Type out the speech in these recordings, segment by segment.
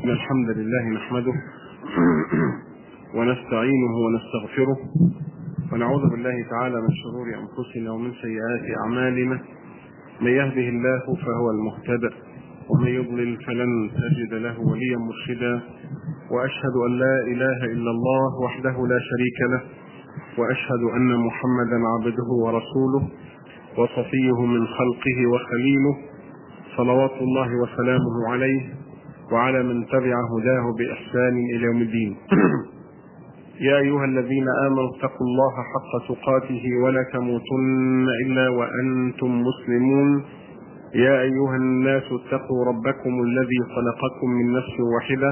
إن الحمد لله نحمده ونستعينه ونستغفره ونعوذ بالله تعالى من شرور أنفسنا ومن سيئات أعمالنا. من يهده الله فهو المهتدى ومن يضلل فلن تجد له وليا مرشدا. وأشهد أن لا إله إلا الله وحده لا شريك له، وأشهد أن محمدا عبده ورسوله وصفيه من خلقه وخليله، صلوات الله وسلامه عليه وعلى من تبع هداه بإحسان إلى يوم الدين. يا أيها الذين آمنوا اتقوا الله حق تقاته ولا تموتن إلا وأنتم مسلمون. يا أيها الناس اتقوا ربكم الذي خلقكم من نفس واحدة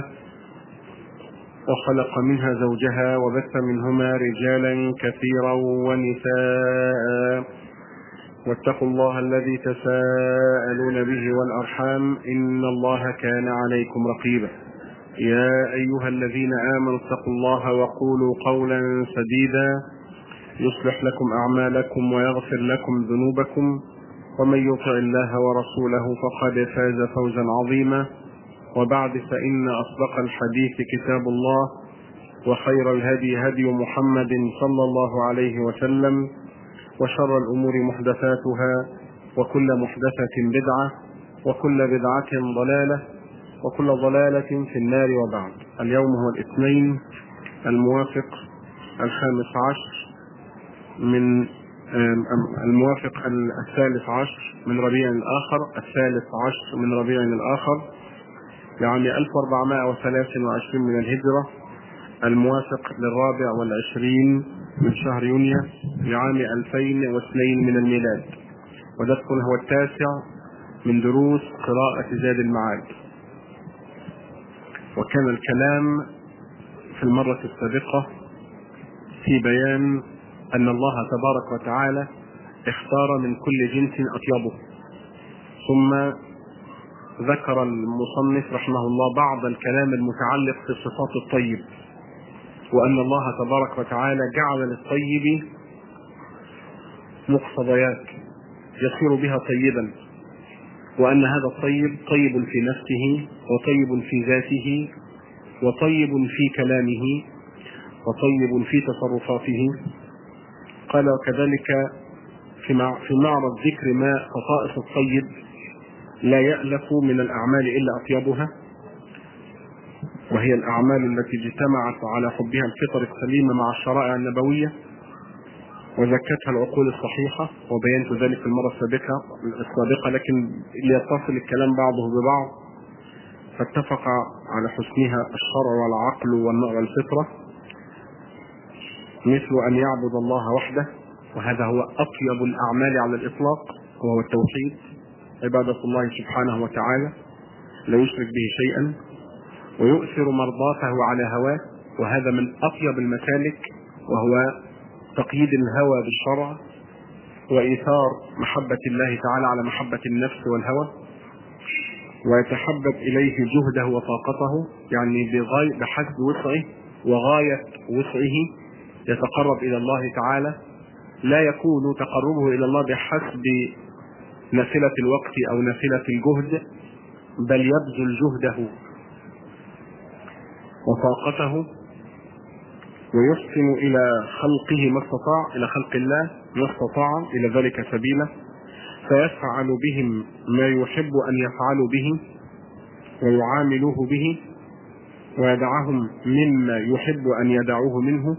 وخلق منها زوجها وبث منهما رجالا كثيرا ونساء، واتقوا الله الذي تساءلون به والأرحام إن الله كان عليكم رقيبا. يا أيها الذين آمنوا اتقوا الله وقولوا قولا سديدا يصلح لكم أعمالكم ويغفر لكم ذنوبكم، ومن يطع الله ورسوله فقد فاز فوزا عظيما. وبعد، فإن أصدق الحديث كتاب الله، وخير الهدي هدي محمد صلى الله عليه وسلم، وشر الأمور محدثاتها، وكل محدثة بدعة، وكل بدعة ضلالة، وكل ضلالة في النار. وبعد، اليوم هو الاثنين الموافق 13 من ربيع الآخر لعام 1423 من الهجرة، الموافق 24 من شهر يونيو لعام 2002 من الميلاد. ودرسنا هو 9 من دروس قراءة زاد المعاد. وكان الكلام في المرة السابقة في بيان أن الله تبارك وتعالى اختار من كل جنس أطيبه، ثم ذكر المصنف رحمه الله بعض الكلام المتعلق في صفات الطيب، وأن الله تبارك وتعالى جعل للطيب مقتضيات يصير بها طيبا، وأن هذا الطيب طيب في نفسه، وطيب في ذاته، وطيب في كلامه، وطيب في تصرفاته. قال: وكذلك في معرض ذكر ما خصائص الطيب لا يألف من الأعمال إلا أطيبها، وهي الأعمال التي اجتمعت على حبها الفطر السليمة مع الشرائع النبوية وزكتها العقول الصحيحة. وبينت ذلك في المرة السابقة، لكن ليتصل الكلام بعضه ببعض، فاتفق على حسنها الشرع والعقل والفطرة، مثل أن يعبد الله وحده، وهذا هو أطيب الأعمال على الإطلاق، وهو التوحيد، عبادة الله سبحانه وتعالى لا يشرك به شيئا، ويؤثر مرضاته على هواه، وهذا من أطيب المسالك، وهو تقييد الهوى بالشرع، وإيثار محبة الله تعالى على محبة النفس والهوى، ويتحبب إليه جهده وطاقته، يعني بحسب وسعه وغاية وسعه يتقرب إلى الله تعالى. لا يكون تقربه إلى الله بحسب نافلة الوقت أو نافلة الجهد، بل يبذل جهده وطاقته ويحسن إلى خلقه ما استطاع، إلى خلق الله ما استطاع إلى ذلك سبيلا، فيفعل بهم ما يحب أن يفعلوا به ويعاملوه به، ويدعهم مما يحب أن يدعوه منه،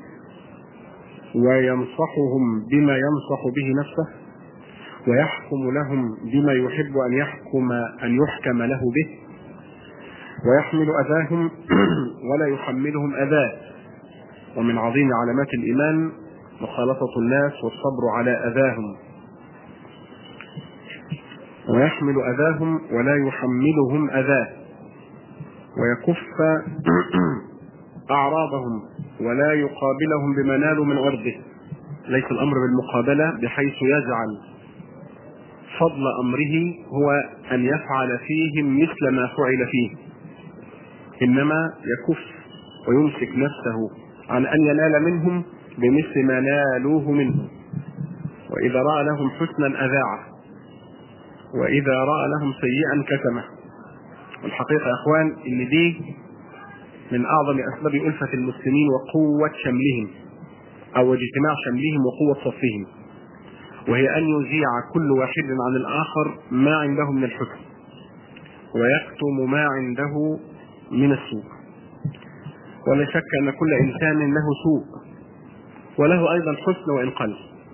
وينصحهم بما ينصح به نفسه، ويحكم لهم بما يحب أن يحكم له به، ويحمل أذاهم ولا يحملهم أذاه. ومن عظيم علامات الإيمان مخالطة الناس والصبر على أذاهم، ويحمل أذاهم ولا يحملهم أذاه، ويكف أعراضهم ولا يقابلهم بما نالوا من عرضه. ليس الأمر بالمقابلة بحيث يجعل فضل أمره هو أن يفعل فيهم مثل ما فعل فيه، إنما يكف ويمسك نفسه عن أن ينال منهم بمثل ما نالوه منه. وإذا رأى لهم حسنا أذاعه، وإذا رأى لهم سيئا كتمه. والحقيقة يا أخوان إن دي من أعظم أسباب ألفة المسلمين وقوة شملهم أو اجتماع شملهم وقوة صفهم، وهي أن يذيع كل واحد عن الآخر ما عنده من الحسن ويكتم ما عنده من السوء. ولا شك أن كل إنسان له سوء وله أيضا حسن وإن قل،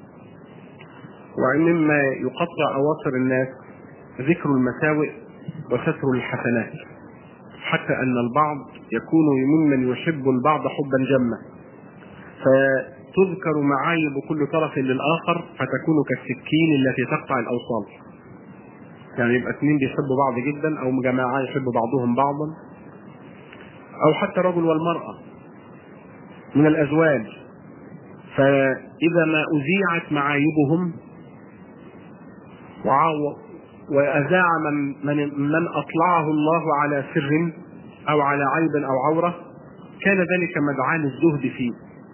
ومما يقطع أواصر الناس ذكر المساوئ وستر الحسنات، حتى أن البعض يكون ممن يحب البعض حبا جما، فتذكر معايب كل طرف للآخر فتكون كالسكين التي تقطع الأوصال. يعني يبقى اثنين بيحبوا بعض جدا، أو جماعة يحبوا بعضهم بعضا، أو حتى رجل والمرأة من الأزواج، فإذا ما أذيعت معايبهم وأذاع من أطلعه الله على سر أو على عيب أو عورة، كان ذلك مدعاة للزهد فيه.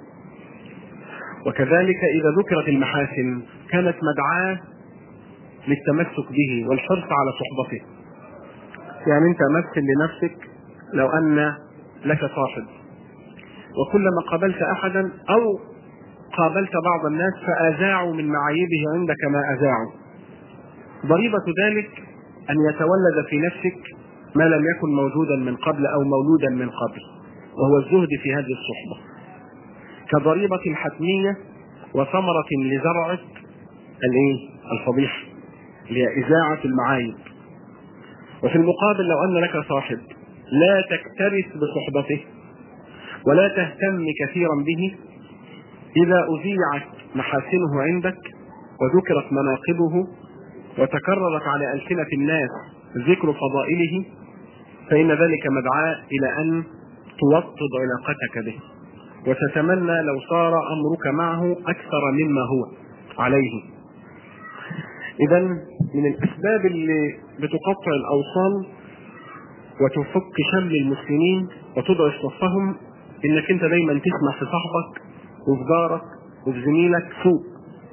وكذلك إذا ذكرت المحاسن كانت مدعاة للتمسك به والحرص على صحبته. يعني أنت مثل لنفسك لو أن لك صاحب، وكلما قابلت أحدا أو قابلت بعض الناس فأذاعوا من معايبه عندك ما أذاعوا، ضريبة ذلك أن يتولد في نفسك ما لم يكن موجودا من قبل أو مولودا من قبل، وهو الزهد في هذه الصحبة، كضريبة حتمية وثمرة لزرعة الفضيحة لإذاعة المعايب. وفي المقابل لو أن لك صاحب لا تكترث بصحبته ولا تهتم كثيرا به، إذا أذيعت محاسنه عندك وذكرت مناقبه وتكررت على ألسنة الناس ذكر فضائله، فإن ذلك مدعاة إلى أن توطد علاقتك به، وتتمنى لو صار أمرك معه أكثر مما هو عليه. إذن من الأسباب اللي بتقطع الأوصال وتفك شمل المسلمين وتضعف صفهم إنك أنت دايما تسمع في صاحبك وفي جارك وفي زميلك سوء،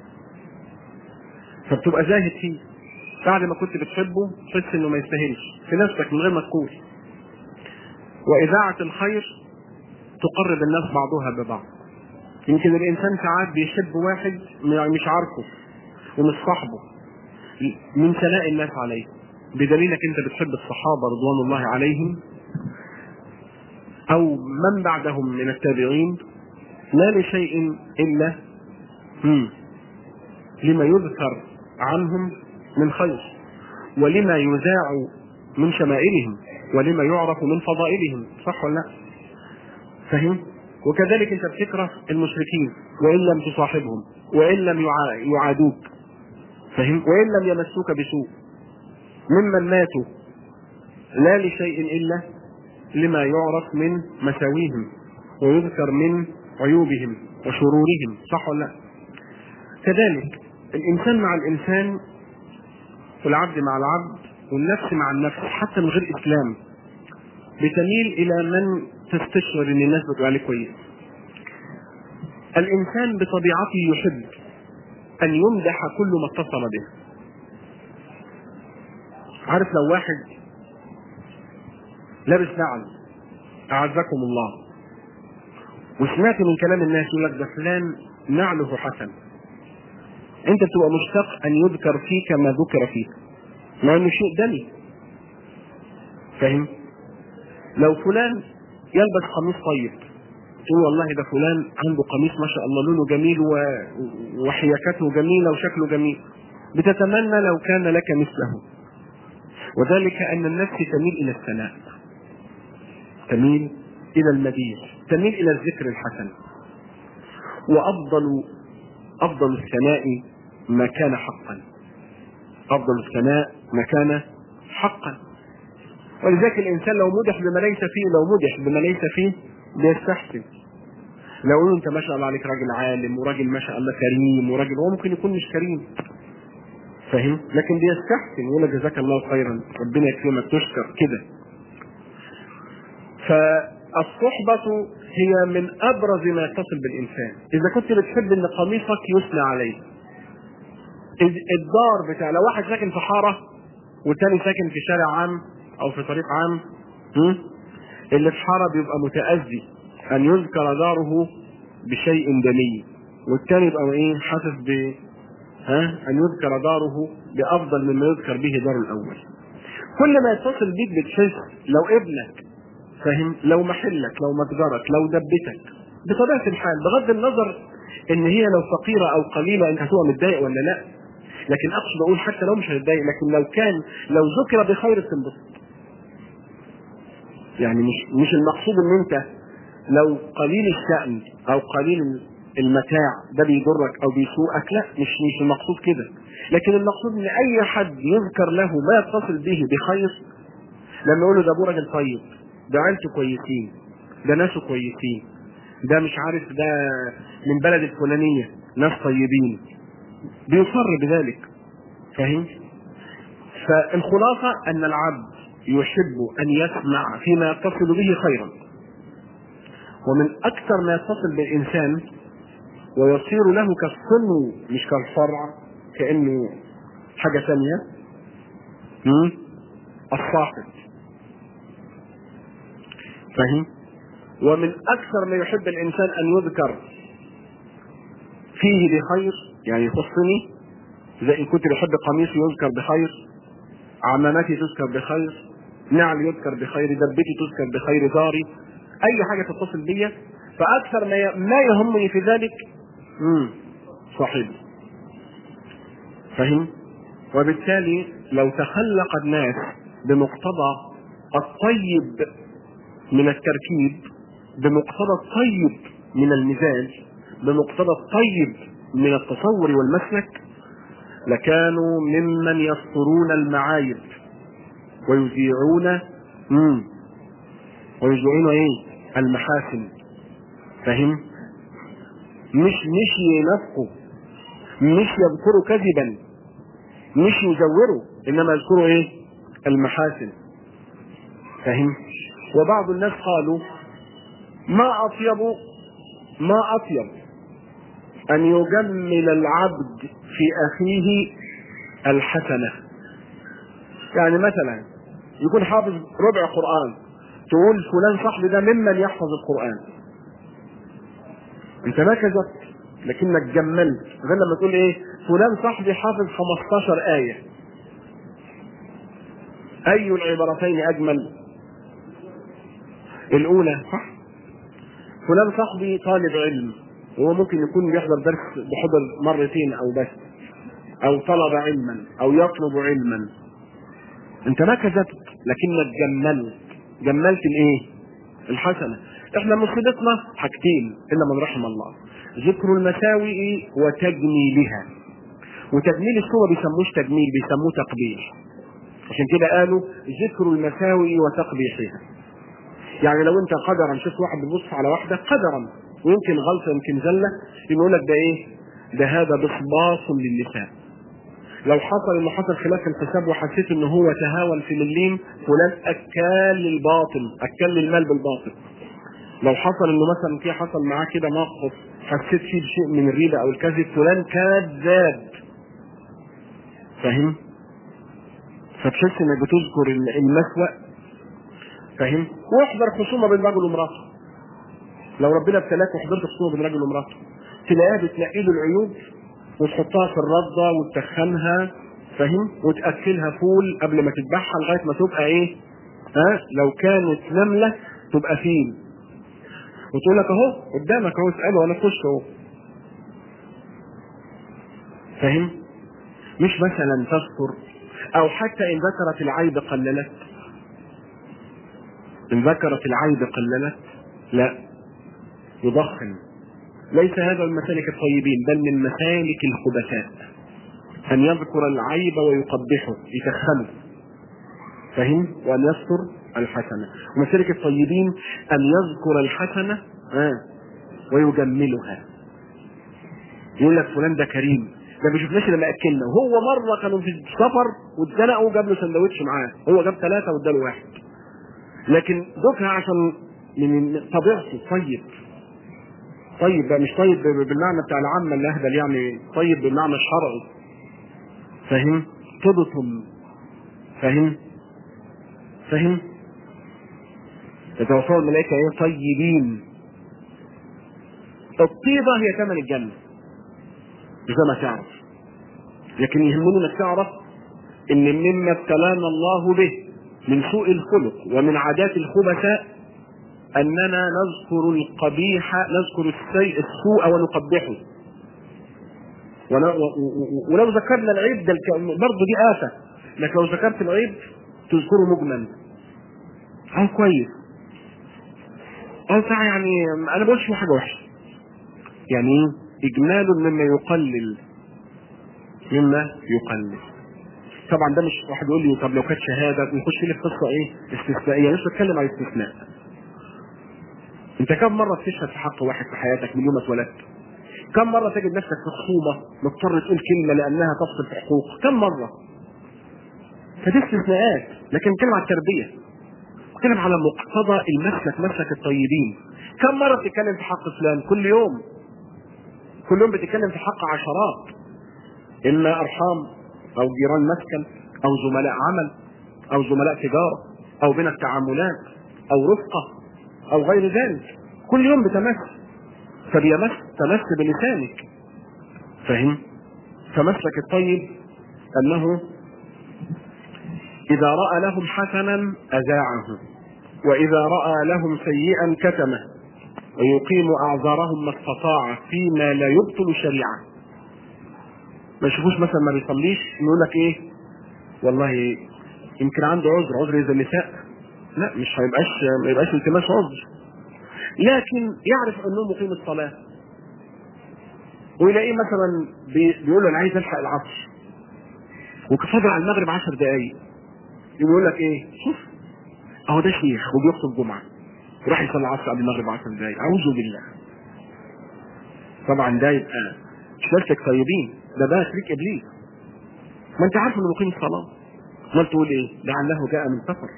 فبتبقى زاهد فيه بعد ما كنت بتحبه تحس إنه ما يستاهلش في نفسك من غير ما تقول. وإذاعة الخير تقرب الناس بعضها ببعض. يمكن الإنسان ساعات بيحب واحد مش عارفه ومش صاحبه من ثناء الناس عليه، بدليلك أنت بتحب الصحابة رضوان الله عليهم أو من بعدهم من التابعين، لا لشيء إلا لما يذكر عنهم من خير، ولما يذاع من شمائلهم، ولما يعرف من فضائلهم. صح ولا لا؟ فهم؟ وكذلك انت بتكره المشركين وإن لم تصاحبهم وإن لم يعادوك، فهم؟ وإن لم يمسوك بسوء، ممن ماتوا لا لشيء إلا لما يعرف من مساويهم ويذكر من عيوبهم وشرورهم. صح ولا لا؟ كذلك الإنسان مع الإنسان والعبد مع العبد والنفس مع النفس حتى من غير إسلام بتميل إلى من تستشعر أن الناس بتقول عليه كويس. الإنسان بطبيعته يحب أن يمدح كل ما اتصل به. عارف لو واحد لابس نعل أعزكم الله وسمعت من كلام الناس يقول لك ده فلان نعله حسن، أنت بتبقى مشتاق أن يذكر فيك ما ذكر فيك مع أنه شيء دمي. فهم؟ لو فلان يلبس قميص طيب تقول والله ده فلان عنده قميص ما شاء الله لونه جميل وحياكته جميلة وشكله جميل، بتتمنى لو كان لك مثله. وذلك أن النفس تميل إلى الثناء، تميل إلى المديح، تميل إلى الذكر الحسن. وأفضل الثناء ما كان حقا، أفضل الثناء ما كان حقا. ولذلك الإنسان لو مدح بما ليس فيه بيستحسن. لو قلوا أنت ما شاء الله عليك راجل عالم وراجل ما شاء الله كريم وراجل، هو ممكن يكون مش كريم، فاهم؟ لكن بيستحسن يقول لك جزاك الله خيرا ربنا يكرمك تشكر كده. فالصحبة هي من أبرز ما يتصل بالإنسان. إذا كنت بتحب أن قميصك يثنى عليه، الدار بتاع لو واحد ساكن في حارة والتاني ساكن في شارع عام أو في طريق عام، اللي في حارة بيبقى متأذي ان يذكر داره بشيء دني، والتاني يبقى ايه حاسس ب ان يذكر داره بافضل مما يذكر به دار الاول. كل ما يتصل بيك بتحس لو ابنك فاهم، لو محلك، لو متجرك، لو دبتك، بطبيعة الحال بغض النظر ان هي لو فقيرة او قليلة انت هتبقى متضايق ولا لا، لكن اقصد اقول حتى لو مش هتضايق، لكن لو ذكر بخير تنبسط. يعني مش المقصود ان انت لو قليل الشأن او قليل المتاع ده بيضرك او بيسوءك، لا مش المقصود كده، لكن المقصود ان اي حد يذكر له ما يتصل به بخير، لما يقول له ده ابو راجل طيب، ده عيلته كويسين، ده ناسه كويسين، ده مش عارف ده من بلد الفلانية ناس طيبين، بيصر بذلك. فاهم؟ فالخلاصة ان العبد يحب ان يسمع فيما يتصل به خيرا، ومن اكثر ما يتصل بالانسان ويصير له كالصنو مش كالفرع، كأنه حاجة ثانية، الصاحب. فاهم؟ ومن اكثر ما يحب الانسان ان يذكر فيه بخير، يعني يخصني، زي ان كنت بحب قميصي يذكر بخير، عمامتي تذكر بخير، نعل يذكر بخير، دبتي تذكر بخير، داري، اي حاجة تتصل بي، فاكثر ما يهمني في ذلك صاحبي. فهم؟ وبالتالي لو تخلق الناس بمقتضى الطيب من التركيب، بمقتضى الطيب من المزاج، بمقتضى الطيب من التصور والمسلك، لكانوا ممن يسترون المعايب ويذيعون ايه المحاسن. فهم؟ مش ينافقوا، مش يذكروا كذبا، مش يزوروا، انما يذكروا ايه المحاسن. فهم؟ وبعض الناس قالوا ما اطيب ان يجمل العبد في اخيه الحسنة. يعني مثلا يكون حافظ ربع قرآن، تقول فلان صاحبي ده ممن يحفظ القرآن، انت ما كذبت لكنك جملت. غير لما تقول ايه فلان صاحبي حافظ 15 آية، اي العبارتين اجمل؟ الاولى صح، فلان صاحبي طالب علم، وهو ممكن يكون بيحضر درس بحضر مرتين او بس، او طلب علما او يطلب علما، انت ما كذبت لكنك جملت الايه الحسنة. احنا مصيبتنا حاجتين الا من رحم الله، ذكر المساوئ وتجميلها. وتجميل الصورة بيسموش تجميل، بيسموه تقبيح، عشان كده قالوا ذكر المساوئ وتقبيحها. يعني لو انت قدرا شفت واحد بيبص على واحدة قدرا، ويمكن غلطة يمكن زلة، يقول لك ده ايه ده، هذا بصباص للنساء. لو حصل انه حصل خلاف في الحساب وحسيت ان هو تهاون في مليم، فلان اكال للباطل، اكل للمال بالباطل. لو حصل انه مثلا في حصل معاه كده موقف حسيت فيه بشيء من الريبة او الكذب، فلان كذاب. فاهم؟ فتحس انك بتذكر المسوأ. فاهم؟ واحضر خصومة بين رجل ومراته، لو ربنا ابتلاك وحضرت خصومة بين رجل ومراته، تلاقيها بتنقي له العيوب وتحطها في الرده وتسخنها، فاهم، وتاكلها فول قبل ما تذبحها لغايه ما تبقى ايه لو كانت نمله تبقى فيل، وتقول لك اهو قدامك اهو اساله وانا اخش اهو. فاهم؟ مش مثلا تذكر، او حتى ان ذكرت العيب قللت، لا يضخم. ليس هذا من مسالك الطيبين، بل من مسالك الخبثاء ان يذكر العيب ويقبحه يتخنه. فهم؟ وان يذكر الحسنة. ومسالك الطيبين ان يذكر الحسنة ويجملها. يقول لك فلان ده كريم، ده بيشوفناش لما اكلنا، وهو مرة كانوا في السفر واتزنقوا جاب له سندوتش معاه، هو جاب 3 واداله 1، لكن ذكرها عشان من طبيعته طيب بقى، مش طيب بالمعنى بتاع العامة اللي اهبل، يعني طيب بالمعنى الشرعي. فاهم؟ طبتم. فاهم؟ يتوفاهم الملائكة ايه؟ طيبين. الطيبة هي ثمن الجنة زي ما تعرف، لكن يهمني انك تعرف ان مما ابتلانا الله به من سوء الخلق ومن عادات الخبثاء اننا نذكر القبيح، نذكر السوء ونقبحه. ولو ذكرنا العيب ده برضه دي آفة، لكن لو ذكرت العيب تذكره مجمل او كويس او يعني انا بقولش في حاجة وحشة، يعني اجمال مما يقلل طبعا ده مش واحد يقول لي طب لو كانت شهاده ونخش لي في قصه ايه استثنائيه، مش بتكلم عن استثناء. انت كم مره بتشهد في حق واحد في حياتك من يوم ما اتولدت؟ كم مره تجد نفسك في خصومه مضطر تقول كلمه لانها تفصل في حقوق؟ كم مره؟ فدي استثناءات، لكن نتكلم على التربيه، نتكلم على مقتضى مسلك الطيبين. كم مره بتتكلم في حق فلان؟ كل يوم بتتكلم في حق عشرات، اما ارحام او جيران مسكن او زملاء عمل او زملاء تجاره او بين التعاملات او رفقه او غير ذلك. كل يوم تمس بلسانك، فهم؟ فمسلك الطيب انه اذا راى لهم حسنا اذاعه، واذا راى لهم سيئا كتمه، ويقيم اعذارهم ما استطاع فيما لا يبطل شريعه. ما يشوفوش مثلا ما بيصليش يقول لك ايه والله يمكن عنده عذر زي النساء، لا مش ما يبقاش التماس عذر، لكن يعرف انه مقيم الصلاه، ويلاقيه مثلا بيقول له انا عايز الحق العصر وكفاضل على المغرب 10 دقايق، يقول لك ايه شوف اهو ده شيخ وبيخطب جمعه وراح يصلي العصر قبل المغرب 10 دقايق، اعوذ بالله. طبعا ده يبقى مش نفسك طيبين، ده بقى شريك ابليس. ما انت عارف انه مقيم الصلاه، ما تقول ايه لعله جاء من سفر،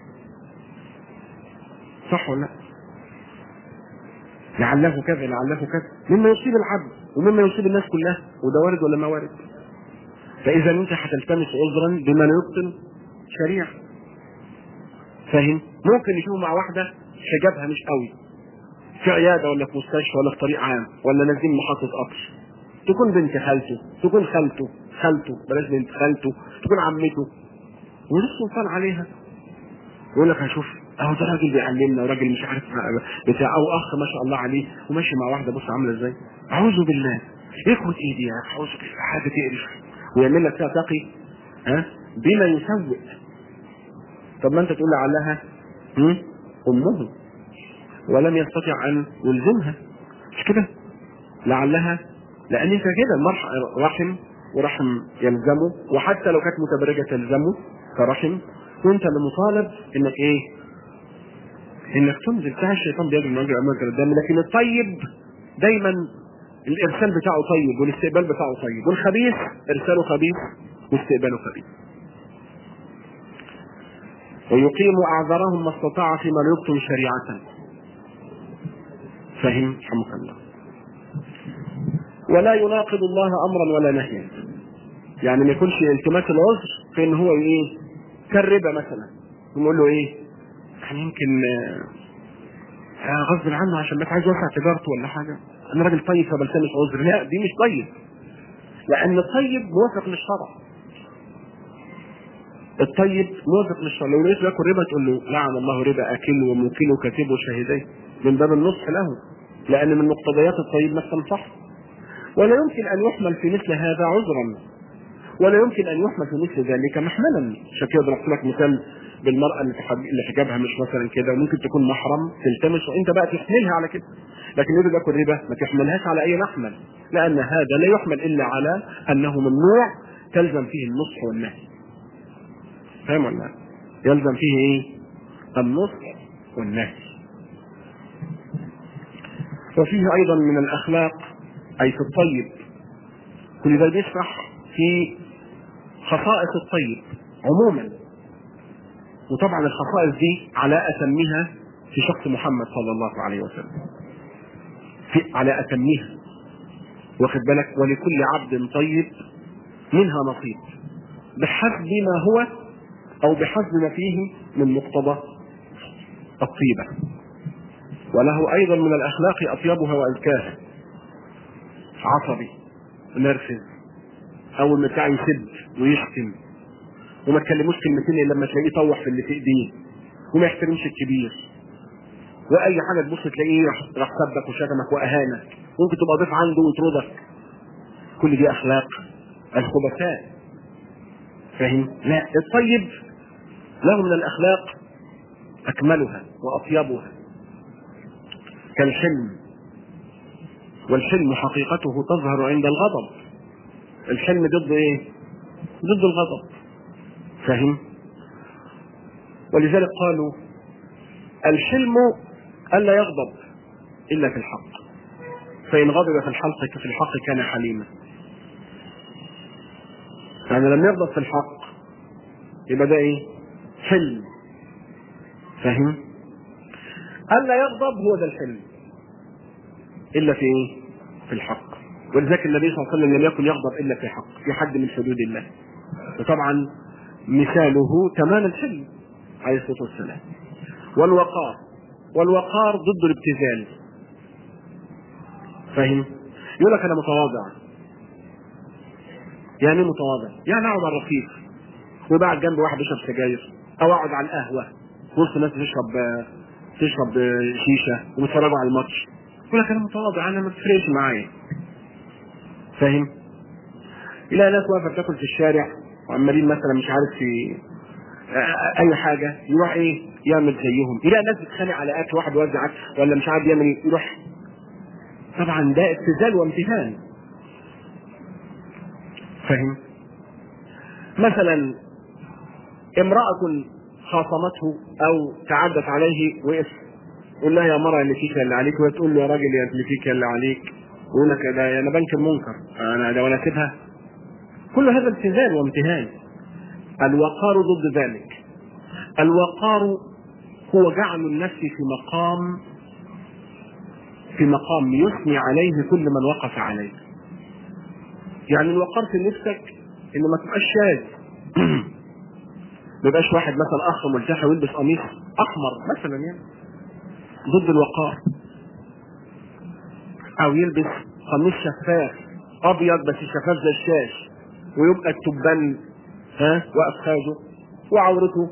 صح ولا لا؟ لعله كذا مما يصيب العبد ومما يصيب الناس كلها، وده وارد ولا ما وارد؟ فاذا انت هتلتمس عذرا بما لا يبطل شريعه، فاهم؟ ممكن يشوفوا مع واحده حجابها مش قوي في عياده ولا في مستشفى ولا في طريق عام ولا نازلين محطه قطر، تكون بنت خالته، تكون خالته بلاش بنت خالته، تكون عمته، ونص سلطان عليها يقول لك هشوف اهو ده راجل بيعلمنا وراجل مش عارف بتاع، او اخ ما شاء الله عليه وماشي مع واحده بص عامله ازاي، اعوذ بالله يخبط ايدي يا اخي، اعوذ بالله حاجه تقرف، ويعمل لك فيها تقي بما يسوء. طب ما انت تقول لعلها امه ولم يستطع ان يلزمها، مش كده؟ لعلها، لان انت كده رحم ورحم يلزمه، وحتى لو كانت متبرجه تلزمه كرحم، وانت اللي مطالب انك ايه؟ انك تنزل. بتاع الشيطان بيجري من وجه امرك الدم، لكن الطيب دايما الارسال بتاعه طيب والاستقبال بتاعه طيب، والخبيث ارساله خبيث واستقباله خبيث. ويقيم اعذارهم ما استطاع فيما لا يبطل شريعه، فهم؟ رحمك الله. ولا يناقض الله امرا ولا نهيا، يعني ما يكونش التماس العذر في ان هو ايه؟ كالربا مثلا، نقول له ايه؟ يعني يمكن غصب عنه عشان بس عايز يوسع تجارته ولا حاجه، انا راجل طيب فبلتمس عذر، لا دي مش طيب، لان الطيب موافق للشرع. الطيب موافق للشرع، لو لقيت ياكل ربا تقول له لعن الله ربا اكل وموكل وكاتب وشاهدين، من باب النصح له، لان من مقتضيات الطيب ما الصح. ولا يمكن ان يحمل في مثل هذا عذرا، ولا يمكن ان يحمل في مثل ذلك محملا. عشان كده ضربت لك مثال بالمرأة اللي حجابها مش مثلا كده، وممكن تكون محرم تلتمس وانت بقى تحملها على كده، لكن يقول لك الربا ما تحملهاش على اي محمل، لان هذا لا يحمل الا على انه ممنوع تلزم فيه النصح والنهي. فاهم ولا لا؟ يلزم فيه ايه؟ النصح والنهي. وفيه ايضا من الاخلاق اي في الطيب، كل ده بيشرح في خصائص الطيب عموما، وطبعا الخصائص دي على اتمها في شخص محمد صلى الله عليه وسلم، على اتمها، واخد بالك؟ ولكل عبد طيب منها نصيب بحسب ما هو او بحسب ما فيه من مقتضى الطيبه. وله أيضا من الأخلاق أطيبها وأزكاها. عصبي ونرفز، أول ما بتاع يسب ويشتم، وما تكلموش كلمتين إلا لما تلاقيه طوح في اللي في إيديه، وما يحترمش الكبير، وأي حاجة تبص تلاقيه راح سبك وشتمك وأهانك، ممكن تبقى ضيف عنده ويطردك. كل دي أخلاق الخبثاء. فاهم؟ لا، الطيب له من الأخلاق أكملها وأطيبها، كالحلم، والحلم حقيقته تظهر عند الغضب. الحلم ضد ايه؟ ضد الغضب. فاهم؟ ولذلك قالوا الحلم ألا يغضب إلا في الحق، فإن غضب في الحق كان حليما. يعني لما يغضب في الحق يبقى ده ايه؟ حلم. فاهم؟ ألا يغضب هو ده الحلم، إلا في ايه؟ في الحق. ولذلك النبي صلى الله عليه وسلم لم يكن يغضب إلا في حق، في حد من حدود الله. وطبعا مثاله تمام الحلم عليه الصلاة والسلام. والوقار، والوقار ضد الابتذال. فاهم؟ يقول لك أنا متواضع. يعني متواضع؟ يعني أقعد على الرصيف وبعد جنب واحد يشرب سجاير، أو أقعد على القهوة وسط ناس تشرب شيشة وبيتفرجوا على الماتش. يقول لك أنا متواضع، أنا ما تفرقش معايا. فاهم؟ إلى ناس واقفة بتاكل في الشارع وعمالين مثلا مش عارف في اي حاجه، يروح ايه؟ يعمل زيهم. يلاقي ناس بتتخانق على اكل، واحد يوزع اكل ولا مش عارف يعمل ايه، يروح. طبعا ده ابتذال وامتهان. فاهم؟ مثلا امراه خاصمته او تعدت عليه وقف يقول لها يا مرأة اللي فيك اللي عليك، وتقول له يا راجل يا اللي فيك اللي عليك، ويقول لك ده انا بنكر منكر، انا ده ولا اسيبها. كل هذا ابتذال وامتهان. الوقار ضد ذلك. الوقار هو جعل النفس في مقام يثني عليه كل من وقف عليه. يعني الوقار في نفسك انه ما تبقاش شاذ. ما يبقاش واحد مثلا اخ ملتحي ويلبس قميص احمر مثلا، يعني ضد الوقار. او يلبس قميص شفاف ابيض بس شفاف زي الشاش، ويبقى التبان واقف خاده وعورته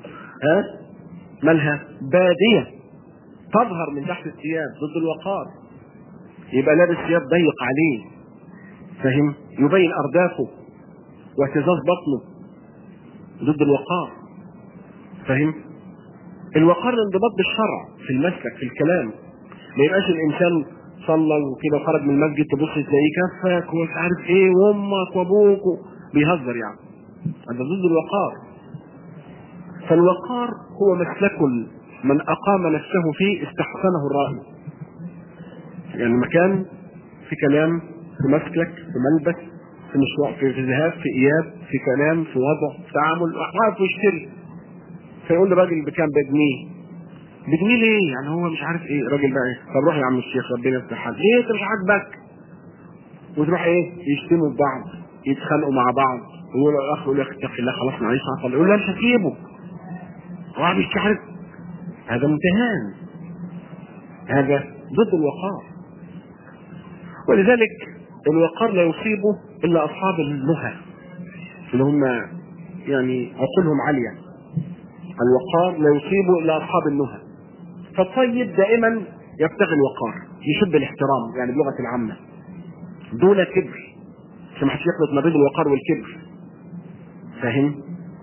مالها بادية تظهر من تحت الثياب، ضد الوقار. يبقى لابس ثياب ضيق عليه، فاهم؟ يبين اردافه واهتزاز بطنه، ضد الوقار. فاهم؟ الوقار الانضباط بالشرع في المسلك في الكلام. ما يبقاش الانسان صلى وكده وخرج من المسجد تبص تلاقيه كفك ومش عارف ايه وامك وابوك بيهزر، يعني هذا ضد الوقار. فالوقار هو مسلك من اقام نفسه فيه استحسنه الرأي. يعني مكان، في كلام، في مسلك، في ملبس، في مشروع، في ذهاب، في اياب، في كلام، في وضع، في تعامل، واحد ويشتري فيقول للراجل بكام؟ بجنيه ليه؟ يعني هو مش عارف ايه. الراجل بقى ايه؟ طب روح يا عم الشيخ ربنا يفتح حالك، ليه انت مش عاجبك؟ وتروح ايه؟ يشتموا ببعض، يتخانقوا مع بعض، ويقول الاخ يقول يا اخي الله خلاص معلش عطل، يقول لا مش هسيبه، هو مش عارف. هذا امتهان، هذا ضد الوقار. ولذلك الوقار لا يصيبه الا اصحاب النهى اللي هم يعني عقولهم عاليه. الوقار لا يصيبه الا اصحاب النهى. فالطيب دائما يبتغي الوقار، يشد الاحترام يعني بلغه العامه، دون كبر، عشان ما حدش يخلط ما بين الوقار والكبر. فاهم؟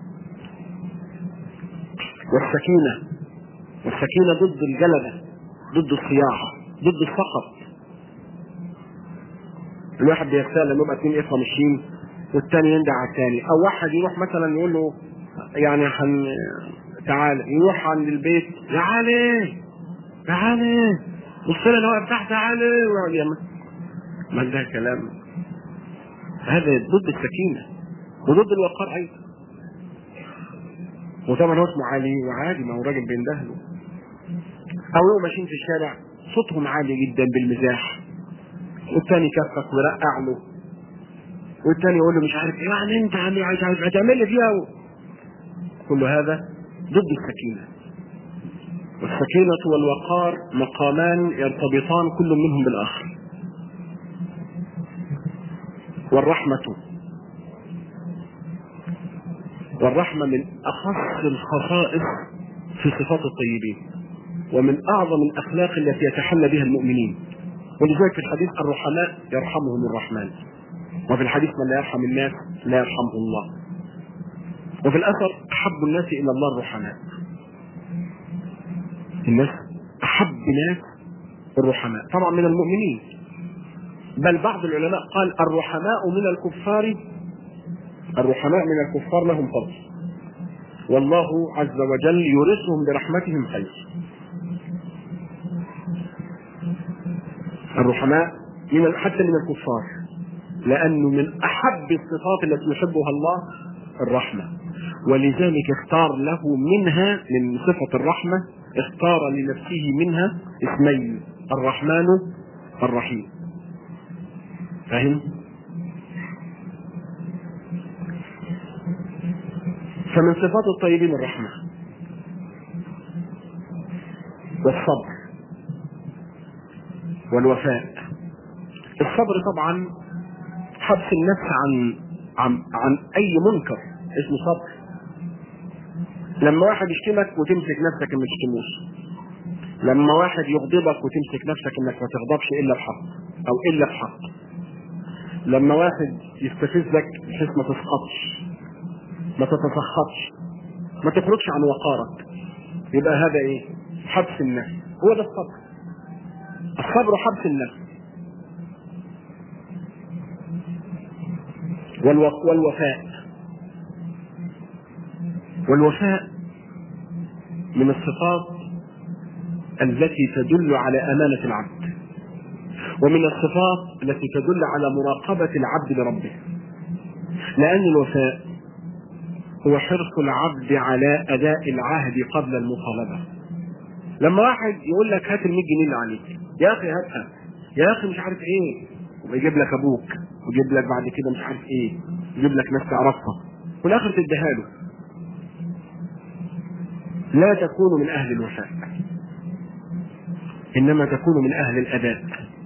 والسكينه ضد الجلده، ضد الصياح، ضد السخط. الواحد بيغتال لما يبقى اتنين اخوه ماشيين والتاني يندع على التاني، او واحد يروح مثلا يقول له يعني تعالى، يروح عند البيت يا علي بص لي انا واقف تحت تعالى، ويقعد يعمل ما ده كلام. هذا ضد السكينه وضد الوقار ايضا. وطبعا هو اسمه علي وعادي، ما هو راجل بيندهله. او يقوم ماشيين في الشارع صوتهم عالي جدا بالمزاح، والتاني كفك ويرقع له، والتاني يقول له مش عارف ايه، يعني انت هتعمل لي فيها كل هذا ضد السكينه. والسكينة والوقار مقامان يرتبطان كل منهم بالآخر. والرحمة من أخص الخصائص في صفات الطيبين، ومن أعظم الأخلاق التي يتحلى بها المؤمنين. ولذلك في الحديث الرحماء يرحمهم الرحمن، وفي الحديث من لا يرحم الناس لا يرحمه الله. وفي الأثر أحب الناس إلى الله الرحماء. الناس أحب ناس الرحماء طبعا من المؤمنين، بل بعض العلماء قال الرحماء من الكفار لهم فضل، والله عز وجل يورثهم برحمتهم خير. الرحماء حتى من الكفار، لأنه من أحب الصفات التي يحبها الله الرحمة، ولذلك اختار له منها من صفة الرحمة، اختار لنفسه منها اسمين: الرحمن الرحيم. فهم؟ فمن صفات الطيبين الرحمة والصبر والوفاء. الصبر طبعا حبس النفس عن اي منكر اسمه صبر. لما واحد يشتمك وتمسك نفسك ما تشتموش، لما واحد يغضبك وتمسك نفسك انك ما تغضبش الا بحق او الا بحق، لما واحد يستفزك بحيث ما تسقطش، ما تتسخطش، ما تخرجش عن وقارك، يبقى هذا ايه؟ حبس النفس. هو ده الصبر. الصبر حبس النفس. والوفاء من الصفات التي تدل على أمانة العبد، ومن الصفات التي تدل على مراقبة العبد لربه، لأن الوفاء هو حرص العبد على أداء العهد قبل المطالبة. لما واحد يقول لك هات ال100 جنيه اللي عليك، يا أخي هاتها، يا أخي مش عارف إيه، ويجيب لك أبوك ويجيب لك بعد كده مش عارف إيه، يجيب لك ناس تعرفها والآخر تديها له، لا تكون من أهل الوفاء، إنما تكون من أهل الأداء،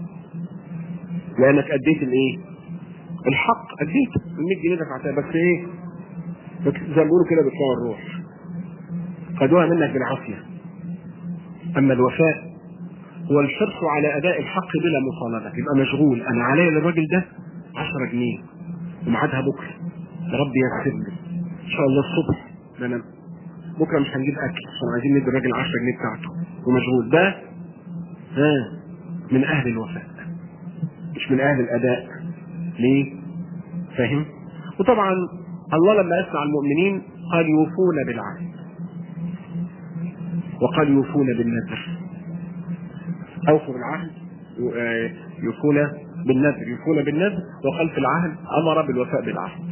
لأنك أديت الإيه؟ الحق. أديت ال100 جنيه دفعتها، بس إيه؟ زي ما بيقولوا كده بتطلع الروح، خدوها منك بالعافية. أما الوفاء هو الحرص على أداء الحق بلا مطالبة. يبقى مشغول، أنا عليا للراجل ده 10 جنيه ومعادها بكرة، يا رب ييسر لي إن شاء الله الصبح، ده أنا بكرة مش هنجيب أكل عشان عايزين ندي الراجل 10 جنيه بتاعته، ومشغول. ده من أهل الوفاء، مش من أهل الأداء. ليه؟ فاهم؟ وطبعا الله لما يسمع المؤمنين قال يوفون بالعهد، وقال يوفون بالنذر. أوفوا بالعهد، يوفون بالنذر، وقال في العهد أمر بالوفاء بالعهد.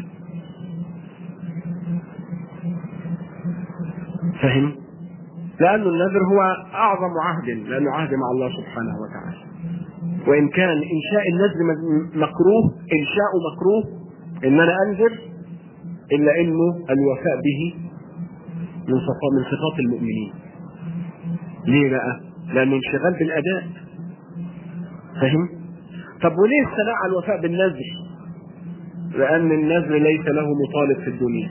فهم؟ لأن النذر هو أعظم عهد، لأنه عهد مع الله سبحانه وتعالى. وإن كان إنشاء النذر مكروه إن أنا أنذر، إلا إنه الوفاء به من صفات المؤمنين. ليه بقى؟ لأنه انشغال بالأداء. فهم؟ طب وليه الثناء على الوفاء بالنذر؟ لأن النذر ليس له مطالب في الدنيا،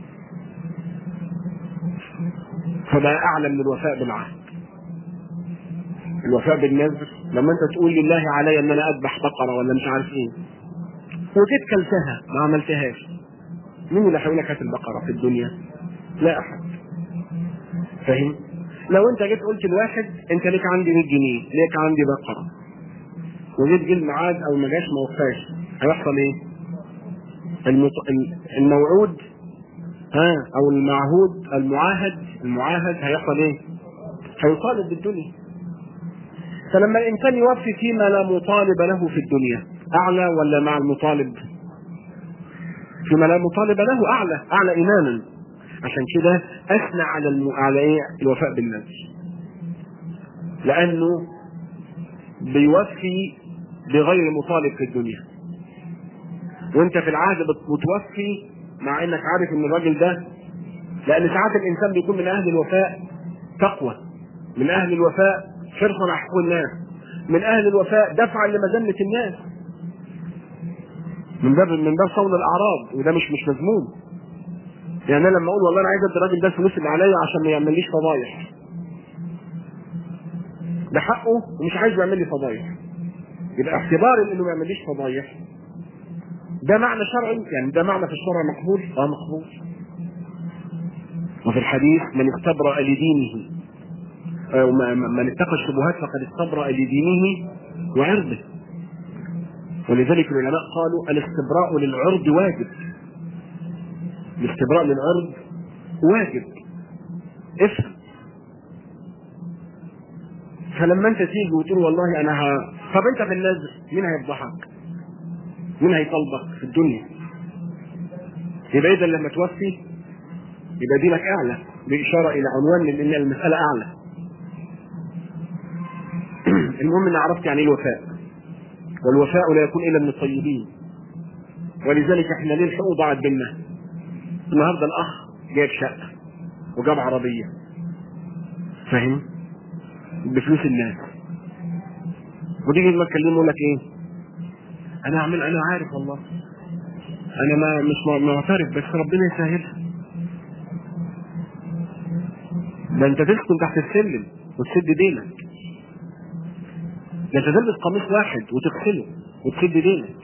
فبقى أعلى من الوفاء بالعهد. الوفاء بالنذر لما أنت تقول لله علي أن أنا أذبح بقرة ولا مش عارف إيه، وجيت كلتها ما عملتهاش، مين اللي هيقول لك هات البقرة في الدنيا؟ لا أحد. فاهم؟ لو أنت جيت قلت لواحد أنت ليك عندي 100 جنيه، ليك عندي بقرة، وجيت جه الميعاد أو ما جاش ما وفاش، هيحصل إيه؟ الموعود أو المعاهد هيحصل إيه؟ هيطالب بالدنيا. فلما الإنسان يوفي فيما لا مطالب له في الدنيا أعلى ولا مع المطالب؟ فيما لا مطالب له أعلى إيمانا. عشان كده أثنى على إيه؟ الوفاء بالنذر، لأنه بيوفي بغير مطالب في الدنيا، وانت في العهد بتوفي مع انك عارف ان الراجل ده، لأن ساعات الإنسان بيكون من أهل الوفاء تقوى، من اهل الوفاء حرصا على حقوق الناس، من اهل الوفاء دفعا لمذمة الناس، من باب صون الاعراض، وده مش مذموم. يعني انا لما اقول والله انا عايز ادي الراجل ده الفلوس اللي عليا عشان ما يعمليش فضايح، ده حقه ومش عايز يعمل لي فضايح، يبقى اعتبار انه ما يعمليش فضايح ده معنى شرعي، يعني ده معنى في الشرع مقبول. مقبول. وفي الحديث من استبرأ لدينه من اتقى الشبهات فقد استبرأ لدينه وعرضه. ولذلك العلماء قالوا الاستبراء للعرض واجب، الاستبراء للعرض واجب. افهم. فلما انت تيجي وتقول والله انا طب انت في النذر مين هيفضحك؟ مين هيطلبك في الدنيا؟ يبقى اذا لما توفي يبقى دينك اعلى، باشاره الى عنوان لان المساله اعلى. المهم ان عرفت يعني ايه الوفاء، والوفاء لا يكون الا من الطيبين. ولذلك احنا ليه الحقوق ضاعت بينا؟ النهارده الاخ جايب شقه وجاب عربيه، فاهم، بفلوس الناس، وتيجي لما تكلمه يقول لك ايه؟ انا عارف والله انا مش معترف، بس ربنا يسهلها. ده انت تسكن تحت السلم وتسد دينك، ده انت تلبس قميص واحد وتغسله وتسد دينك،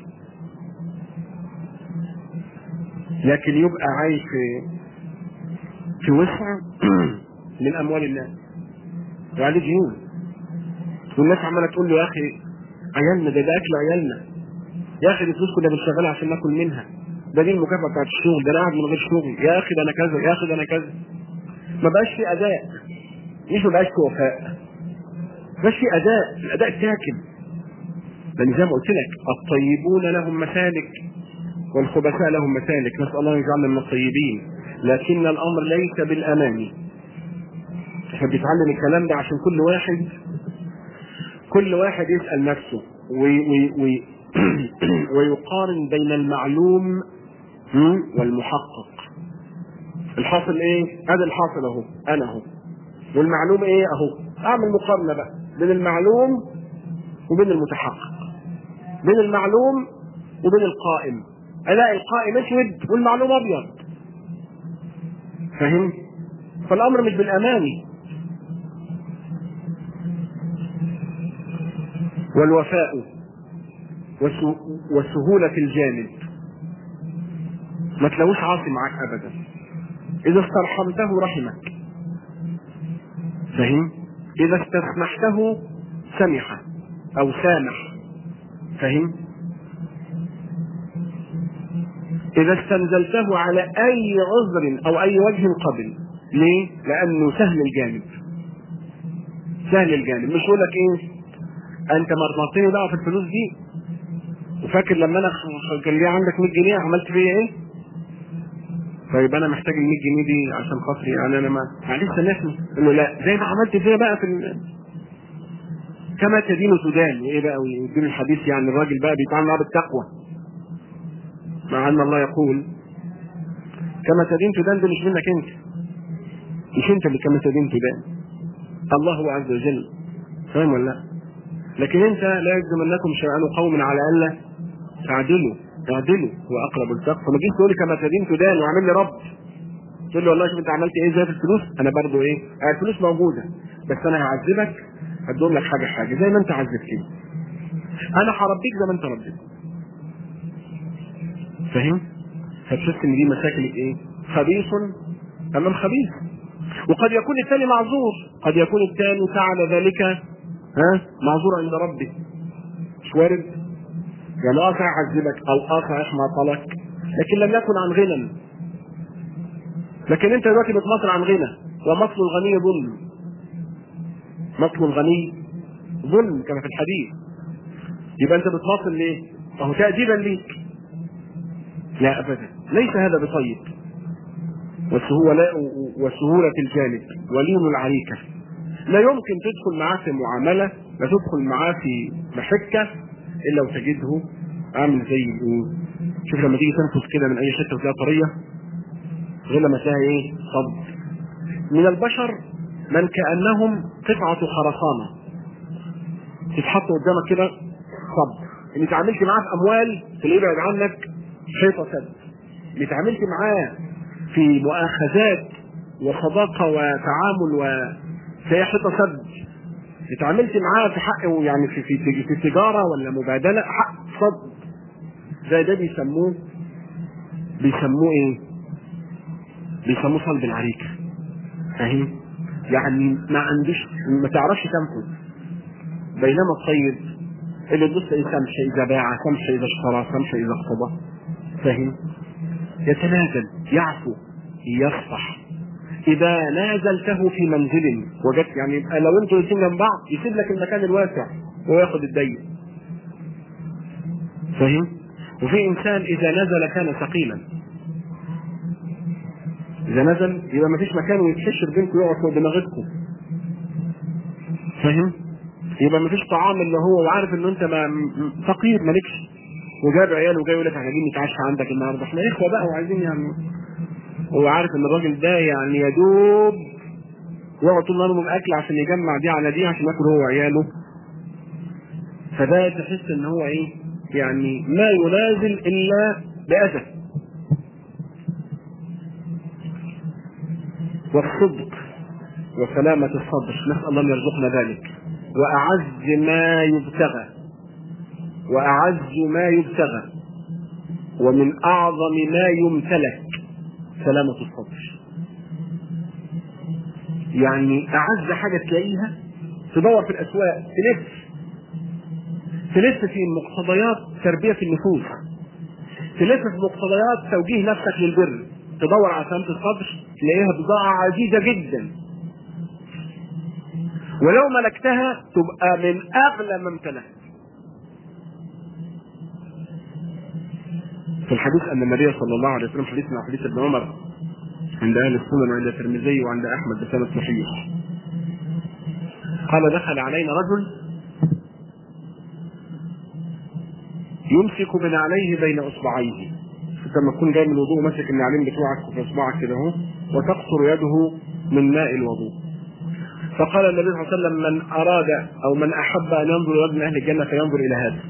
لكن يبقى عايش في وسع من اموال الناس وعليه ديون، والناس عماله تقول له يا اخي عيالنا ده اكل عيالنا، يا اخي دي فلوس كنا بنشغلها عشان ناكل منها، ده دي المكافاه بتاعت الشغل، ده انا قاعد من غير شغل، يا اخي ده انا كذا، يا اخي ده انا كذا. ما بقاش في اداء، مش ما بقاش في وفاء، ما بقاش في اداء، الاداء اتاكل. لان زي ما قلت لك الطيبون لهم مسالك والخبثاء لهم مسالك، نسال الله يجعلنا من الطيبين، لكن الامر ليس بالاماني. احنا بنتعلم الكلام ده عشان كل واحد يسال نفسه ويقارن بين المعلوم والمحقق. الحاصل ايه؟ هذا الحاصل اهو، انا اهو، والمعلوم ايه اهو. اعمل مقارنه بقى بين المعلوم وبين المتحقق، بين المعلوم وبين القائم. الاقي القائم اسود والمعلوم ابيض، فاهم؟ فالامر مش بالاماني. والوفاء وسهولة الجانب، ما تلاقوش عاصي معاك ابدا. اذا استرحمته رحمك، فاهم؟ اذا استسمحته سمح او سامح، فاهم؟ اذا استنزلته على اي عذر او اي وجه قبل. ليه؟ لانه سهل الجانب، سهل الجانب. مش يقول لك ايه انت مرمطتني بقى في الفلوس دي، وفاكر لما انا كان لي عندك 100 جنيه عملت فيا ايه؟ طيب انا محتاج ال 100 جنيه دي عشان خاطري، يعني انا معلش سامحني. يقول له لا، زي ما عملت فيا بقى كما تدين تدان. وايه بقى ويدين الحديث، يعني الراجل بقى بيتعامل معاه بالتقوى، مع ان الله يقول كما تدين تدان. ده مش منك انت، مش انت اللي كما تدين تدان، الله عز وجل، فاهم ولا لا؟ لكن انت لا يجرمنكم شنآن قوم على الا تعدلوا، اعدلوا واقرب التقوى. فما تجيش تقول لي كما تدين تدان وعامل لي رب، تقول لي والله شوف انت عملت ايه زي في الفلوس، انا برضو ايه، الفلوس موجوده بس انا هعذبك، هدوم لك حاجه زي ما انت عذبتني، انا هربيك زي ما انت ربيت، فاهم؟ فتحس ان دي مشاكل ايه؟ خبيث امام خبيث. وقد يكون الثاني معذور، قد يكون الثاني فعل ذلك معذور عند ربه، مش وارد؟ يعني صحيح عذبك او صحيح ما طلق، لكن لم يكن عن غنى. لكن انت دلوقتي بتمطل عن غنى، ومطل الغني ظلم، مطل الغني ظلم كما في الحديث. يبقى انت بتمطل ليه؟ اهو تأديبا ليك. لا ابدا، ليس هذا بطيب. وسهولة الجانب ولين العريكة، لا يمكن تدخل معاه في معاملة، لا تدخل معاه في محكة الا وتجده عامل زي الايه؟ شوف لما تيجي تنفذ كده من اي حته وتلاقيها طريه، غير لما تلاقيها ايه؟ صب. من البشر من كأنهم قطعة خرسانة تتحط قدامك كده صب. ان اتعاملت معاه في اموال تلاقيه يبعد عنك حيطه سد، ان اتعاملت معاه في مؤاخذات وصداقه وتعامل وفي حيطه سد، اتعاملت معاه في حق يعني في تجاره ولا مبادله حق صد. زي ده بيسموه ايه؟ بيسموه صلب العريكه. فاهم؟ يعني ما تعرفش تنفذ. بينما الطيب اللي تبص إيه؟ سمح إذا باع، سمح إذا اشترى، سمح إذا اقتضى. فاهم؟ يتنازل، يعفو، يصفح. إذا نازلته في منزل وجدت يعني لو أنتوا الاثنين جنب بعض يسيب لك المكان الواسع وياخد الضيق. فاهم؟ وفي إنسان إذا نزل كان ثقيلا. إذا نزل يبقى ما فيش مكان ويتحشر بينكم ويقعد فوق دماغكم. فاهم؟ يبقى ما فيش طعام اللي هو وعارف إنه أنت فقير مالكش، وجاب عياله وجاي يقول لك عايزين نتعشى عندك النهارده، احنا اخوه بقى وعايزين يعني. هو عارف ان الراجل ده يعني يدوب يقعد طول نهاره من الاكل عشان يجمع دي على دي عشان ياكل هو وعياله. فده تحس ان هو ايه؟ يعني ما ينازل الا باذى. والصدق وسلامة الصدر، نسأل الله ان يرزقنا ذلك. وأعز ما يبتغى ومن أعظم ما يمتلك سلامة الصدر. يعني أعز حاجة تلاقيها تدور في الأسواق تلف في مقتضيات تربية النفوس، تلف في مقتضيات توجيه نفسك للبر، تدور على سلامة الصدر تلاقيها بضاعة عزيزة جدا، ولو ملكتها تبقى من أغلى ما امتلكت. في الحديث أن النبي صلى الله عليه وسلم، حديث من حديث ابن عمر عند أهل السنن وعند الترمذي وعند أحمد بسند صحيح، قال دخل علينا رجل يمسك بنعليه بين اصبعيه. لما تكون جاي من الوضوء ماسك النعلين بتوعك في اصبعك كده اهو، وتقطر يده من ماء الوضوء. فقال النبي صلى الله عليه وسلم: من اراد او من احب ان ينظر الى ابن اهل الجنه فينظر الى هذا.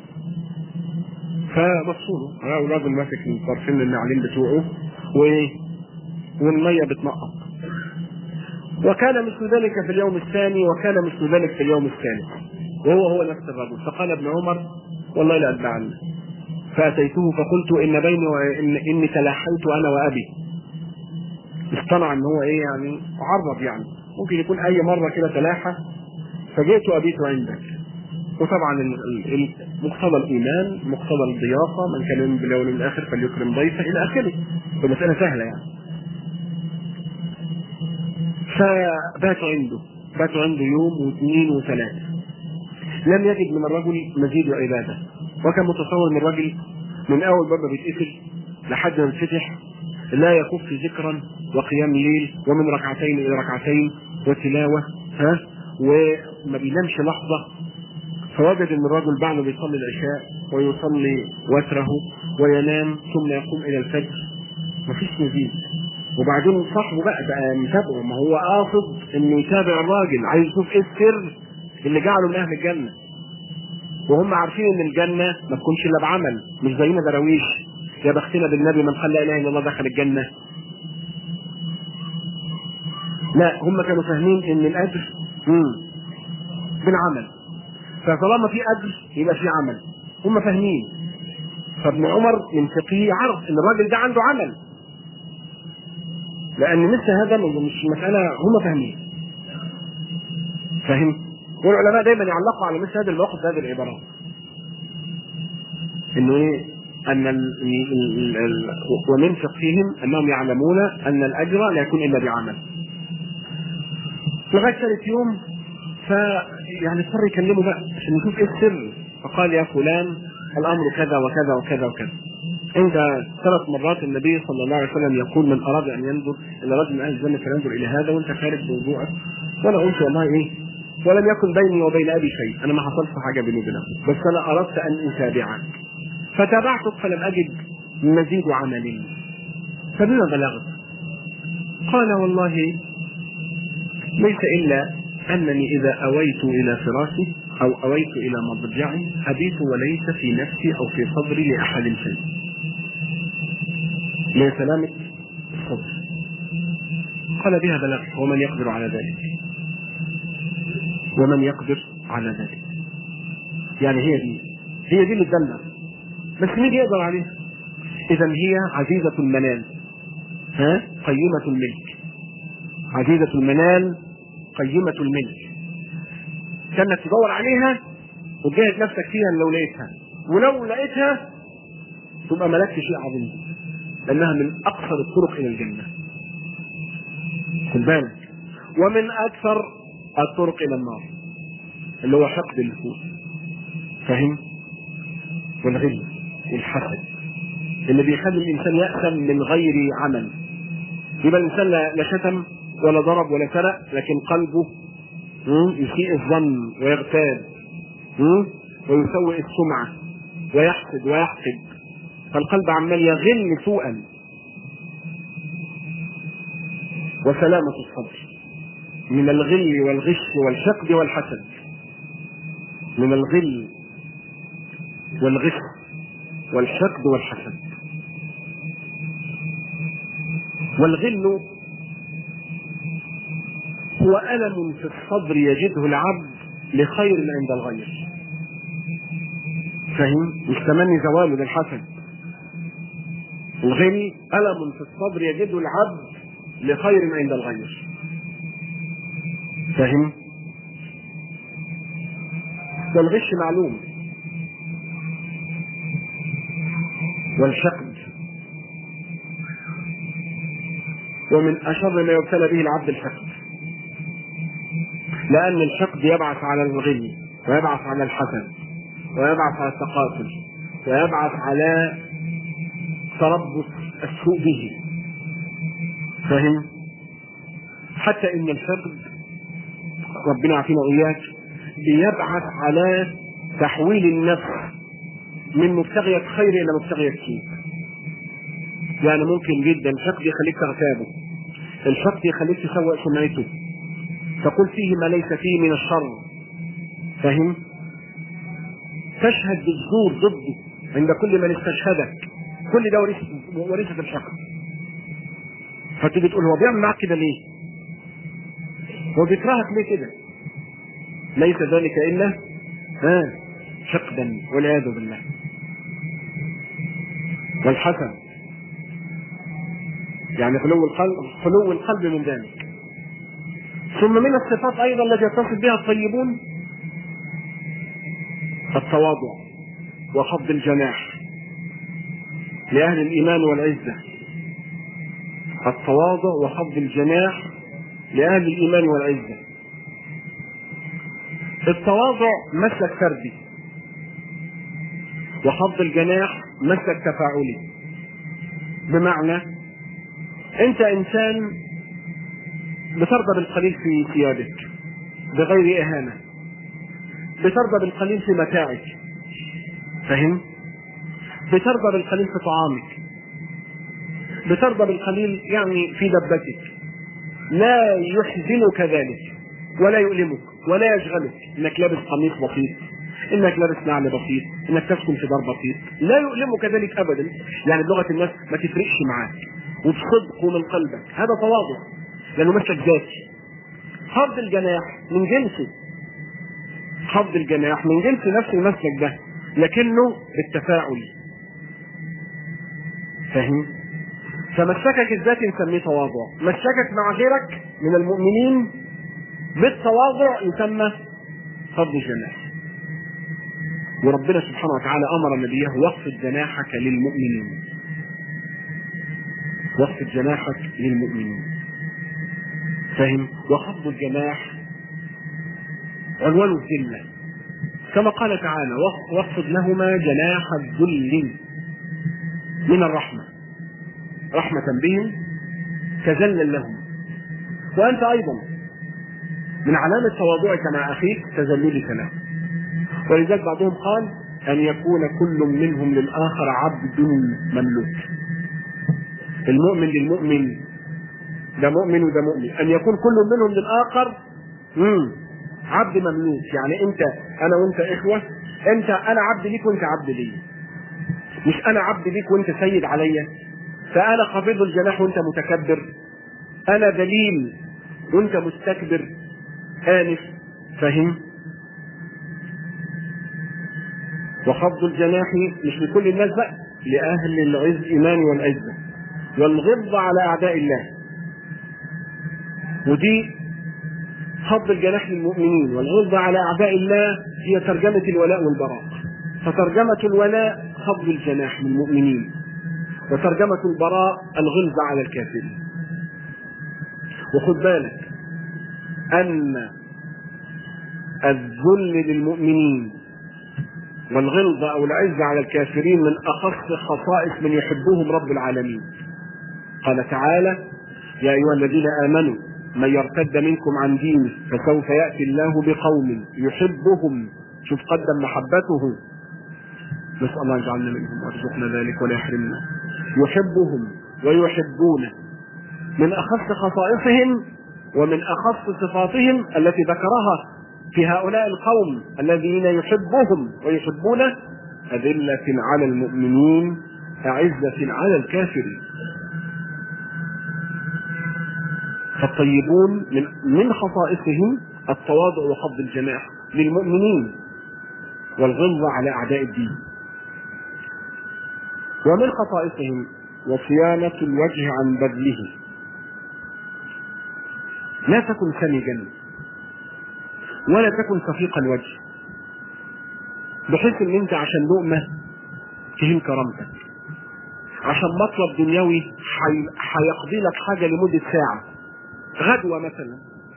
فبصوا له الراجل ماسك طرفين النعلين بتوعه والميه بتنقط. وكان مثل ذلك في اليوم الثاني، وكان مثل ذلك في اليوم الثالث، وهو نفس الرجل. فقال ابن عمر: والله لا أتبعني. فأتيته فقلت: إن بيني إني تلاحيت أنا وأبي. اصطنع إن هو إيه يعني عرض، يعني ممكن يكون أي مرة كده تلاحى. فجئت أبيت عندك. وطبعا مقتضى الإيمان، مقتضى الضيافة، من كان يؤمن بالله واليوم الآخر فليكرم ضيفه إلى آخره. فمسألة سهلة يعني. باتوا عنده يوم واثنين وثلاثة، لم يجد من الرجل مزيد عبادة. وكان متصور من الرجل من أول باب بيتقفل لحد ما يتفتح لا يكف ذكرا وقيام ليل ومن ركعتين إلى ركعتين وتلاوة وما بينامش لحظة. فوجد ان الرجل بعد ما بيصلي العشاء ويصلي وتره وينام ثم يقوم إلى الفجر مفيش مزيد. وبعدين صاحبه بقى متابعه، ما هو قاصد انه يتابع الراجل، عايز يشوف ايه السر اللي جعله من اهل الجنه. وهم عارفين ان الجنه ما تكونش الا بعمل، مش زينا دراويش يا بختنا بالنبي من قال لا اله الا الله دخل الجنه. لا، هم كانوا فاهمين ان الاجر بالعمل، فطالما في اجر يبقى في عمل. هم فاهمين. فابن عمر من فقهه عرف ان الراجل ده عنده عمل، لان مثل هذا مش مساله، هم فاهمين. فاهم؟ والعلماء دايما يعلقوا على مثل هذه المواقف هذه العبارات، انه ايه؟ ان ومن فقههم انهم يعلمون ان الاجر لا يكون الا بعمل. لغايه ثالث يوم فيعني اضطر يكلمه بقى عشان يشوف ايه السر. فقال: يا فلان الامر كذا وكذا وكذا وكذا. عند 3 مرات النبي صلى الله عليه وسلم يقول: من اراد ان ينظر الى رجل من اهل الجنه فلينظر الى هذا، وانت خارج بوضوءك. وانا قلت والله ايه، ولم يكن بيني وبين ابي شيء، انا ما حصلش حاجه بيني وبينه، بس انا اردت ان اتابعك فتابعتك فلم اجد مزيد عمل، فبما بلغت؟ قال: والله ليس إلا أنني إذا أويت إلى فراشي أو أويت إلى مضجعي أبيت وليس في نفسي أو في صدري لأحد شيء، لسلامة الصدر. قال بها بلغ ومن يقدر على ذلك، ومن يقدر على ذلك. يعني هي دي اللي تدلع، بس مين يقدر عليها؟ إذا هي عزيزة المنال، قيمة الملك، عزيزة المنال قيمة الملك. كانك تدور عليها وتجاهد نفسك فيها لو لقيتها، ولو لقيتها تبقى ملكت شيء عظيم، لأنها من أقصر الطرق إلى الجنة. خد بالك، ومن أكثر الطرق إلى النار اللي هو حقد النفوس، فهم؟ والغل والحسد اللي بيخلي الإنسان يأثم من غير عمل. يبقى الإنسان لا شتم ولا ضرب ولا سرق، لكن قلبه يسيء الظن ويغتاب ويسوء السمعة ويحسد ويحقد، فالقلب عمال يغل سوءا. وسلامة الصدر من الغل والغش والحقد والحسد، من الغل والغش والحقد والحسد. والغل هو ألم في الصدر يجده العبد لخير عند الغير، فهم؟ مش تمني زواله للحسد. الغل ألم في الصدر يجده العبد لخير عند الغير، فهم؟ والغش معلوم، والحقد، ومن أشر ما يبتلى به العبد الحقد، لأن الحقد يبعث على الغل ويبعث على الحسد ويبعث على التقاتل ويبعث على تربص السوء به، فهم؟ حتى إن الحقد ربنا يعافينا وإياك بيبعث على تحويل النفس من مبتغية خير إلى مبتغية سوء. يعني ممكن جدا الحقد يخليك تغتابه، الحقد يخليك تسوء سمعته، تقول فيه ما ليس فيه من الشر، فهم؟ تشهد بالزور ضده عند كل من استشهدك، كل ده ورثة الحقد. فتيجي تقول هو بيعمل معك كده ليه؟ هو بيكرهك ليه كده؟ ليس ذلك إلا حقدا والعياذ بالله. والحسد يعني خلو القلب من ذلك. ثم من الصفات أيضا التي يتصف بها الطيبون التواضع وخفض الجناح لأهل الإيمان والعزة. التواضع وخفض الجناح لأهل الإيمان والعزة. التواضع مسلك فردي، وخفض الجناح مسلك تفاعلي. بمعنى أنت إنسان بترضى بالقليل في ثيابك بغير إهانة، بترضى بالقليل في متاعك، فهم؟ بترضى بالقليل في طعامك، بترضى بالقليل يعني في دبتك، لا يحزنك ذلك ولا يؤلمك ولا يشغلك انك لابس قميص بسيط، انك لابس نعل بسيط، انك تسكن في دار بسيط، لا يؤلمك ذلك ابدا. يعني بلغة الناس ما تفرقش معاك وبصدق ومن قلبك، هذا تواضع لانه مسلك ذاتي. خفض الجناح من جنسه، خفض الجناح من جنس نفس المسلك ده لكنه بالتفاعل، فهم؟ فمسلكك الذاتي نسميه تواضع، مسلكك مع غيرك من المؤمنين بالتواضع يسمى خفض الجناح. وربنا سبحانه وتعالى امر نبيه واخفض جناحك للمؤمنين، واخفض جناحك للمؤمنين، فهم؟ وخفض الجناح عنوان الذلة، كما قال تعالى واخفض لهما جناح الذل من الرحمة، رحمة بهم تذلل لهم. وأنت أيضا من علامة تواضعك مع أخيك تذللك له. ولذلك بعضهم قال أن يكون كل منهم للآخر عبد مملوك. المؤمن للمؤمن ده مؤمن وده مؤمن، ان يكون كل منهم للاخر عبد مملوك. يعني انت انا وانت اخوه، انا عبد ليك وانت عبد لي، مش انا عبد ليك وانت سيد عليا، فانا خفيض الجناح وانت متكبر، انا ذليل وانت مستكبر آنف. فاهم؟ وخفض الجناح مش لكل الناس بقى، لأهل العز إيمان والعزة، والغض على أعداء الله. ودي خفض الجناح للمؤمنين والغض على أعداء الله هي ترجمة الولاء والبراء. فترجمة الولاء خفض الجناح للمؤمنين، وترجمة البراء الغلظ على الكافرين. وخد بالك أن الذل للمؤمنين والغلظ أو العزة على الكافرين من أخص خصائص من يحبهم رب العالمين. قال تعالى: يا أيها الذين آمنوا من يرتد منكم عن دينه فسوف يأتي الله بقوم يحبهم. شوف قدم محبته، نسأل الله يجعلنا منهم وارزقنا ذلك ولا يحرمنا. يحبهم ويحبونه، من أخص خصائصهم ومن أخص صفاتهم التي ذكرها في هؤلاء القوم الذين يحبهم ويحبونه: أذلة على المؤمنين أعزة على الكافرين. فالطيبون من خصائصهم التواضع وخفض الجناح للمؤمنين والغلظة على أعداء الدين. ومن خصائصهم وصيانة الوجه عن بذله. لا تكن سمجا ولا تكن صفيق الوجه، بحيث ان انت عشان لقمة تهين كرامتك، عشان مطلب دنيوي هيقضي لك حاجة لمدة ساعة، غدوة مثلا،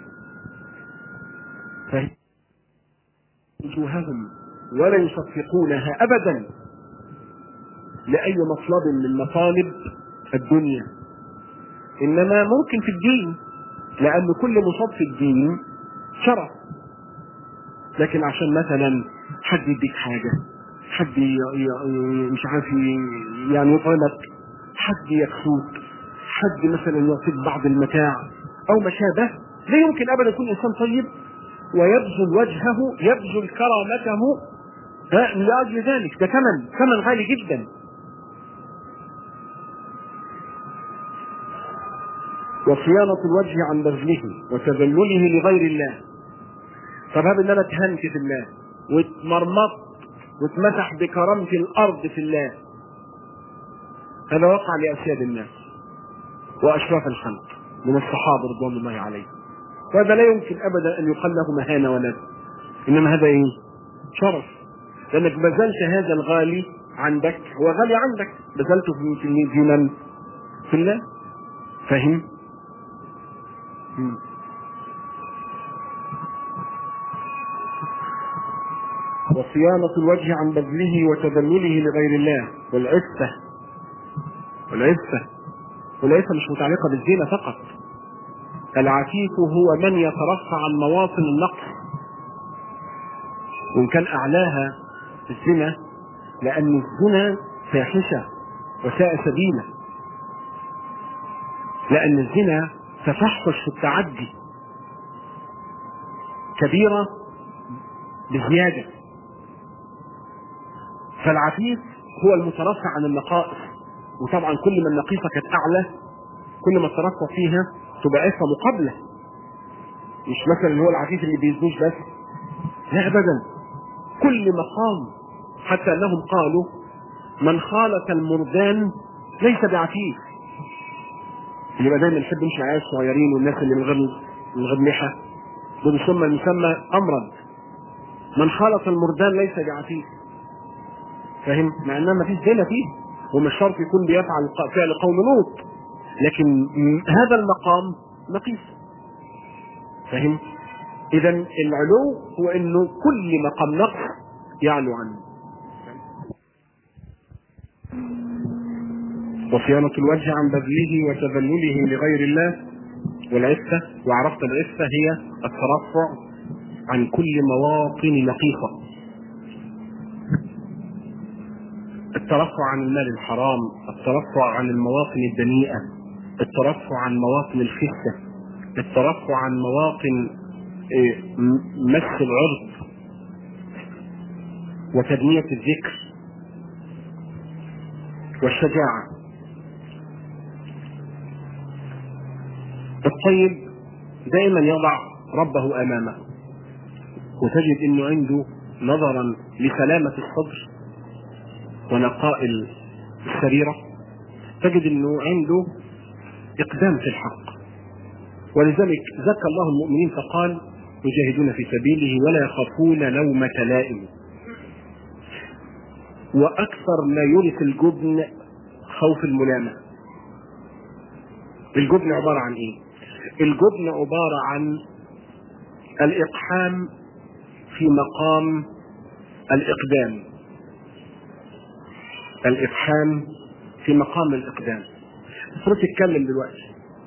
وجوههم ولا يصفقونها أبدا لأي مطلب من مطالب الدنيا، إنما ممكن في الدين، لأن كل مصاب في الدين شرف. لكن عشان مثلا حد يديك حاجة، حد مش عارف يعني يطعمك، حد يكسوك، حد مثلا يعطيك بعض المتاع أو ما شابه، لا يمكن أبدا يكون إنسان طيب ويبذل وجهه، يبذل كرامته لأجل ذلك. ده ثمن غالي جدا. وصيانة الوجه عن بذله وتذلله لغير الله. طب هذا ان انا اتهنت في الله واتمرمطت واتمسح بكرامة الارض في الله، هذا وقع لاسياد الناس واشراف الخلق من الصحابة رضوان الله عليهم، وهذا لا يمكن ابدا ان يقال له مهانة ولا، انما هذا ايه؟ شرف، لانك بذلت هذا الغالي عندك، هو غالي عندك، بذلته في من؟ في الله. فاهم؟ وصيانة الوجه عن بذله وتذلله لغير الله. والعفة مش متعلقة بالزينة فقط. العفيف هو من يترفع عن مواطن النقص، وإن كان أعلاها الزنا، لأن الزنا فاحشة وساء سبيلا، لأن الزنا تفحش في التعدي، كبيرة بزيادة. فالعفيف هو المترفع عن النقائص، وطبعا كل ما النقيصة كانت أعلى كل ما الترفع فيها تبقى عفة مقابلة. مش مثلا هو العفيف اللي بيزنوش بس، لا أبدا، كل مقام، حتى أنهم قالوا: من خالط المردان ليس بعفيف. اللي دايما نحب نمشي على الصغيرين والناس اللي من غير لحى، دول يسمى أمرض. من خالط المردان ليس بعفيف. فاهم؟ مع انما ما فيش زنا فيه، ومش شرط يكون بيفعل فعل قوم لوط، لكن هذا المقام نقيص. فاهم؟ اذا العلو هو انه كل مقام نقص يعلو عنه. وصيانة الوجه عن بذله وتذلله لغير الله. والعفة، وعرفت العفة هي الترفع عن كل مواطن نقيصة، الترفع عن المال الحرام، الترفع عن المواطن الدنيئة، الترفع عن مواطن الخسة، الترفع عن مواطن مس العرض وتدنية الذكر، والشجاعة. الطيب دائما يضع ربه أمامه، وتجد أنه عنده نظرا لسلامة الصدر ونقاء السريرة، تجد أنه عنده إقدام في الحق. ولذلك زكى الله المؤمنين فقال: يجاهدون في سبيله ولا يخافون لومة لائم. وأكثر ما يورث الجبن خوف الملامة. الجبن عبارة عن إيه؟ الجبن عبارة عن الإقحام في مقام الإقدام. الإقحام في مقام الإقدام. المفروض تتكلم دلوقتي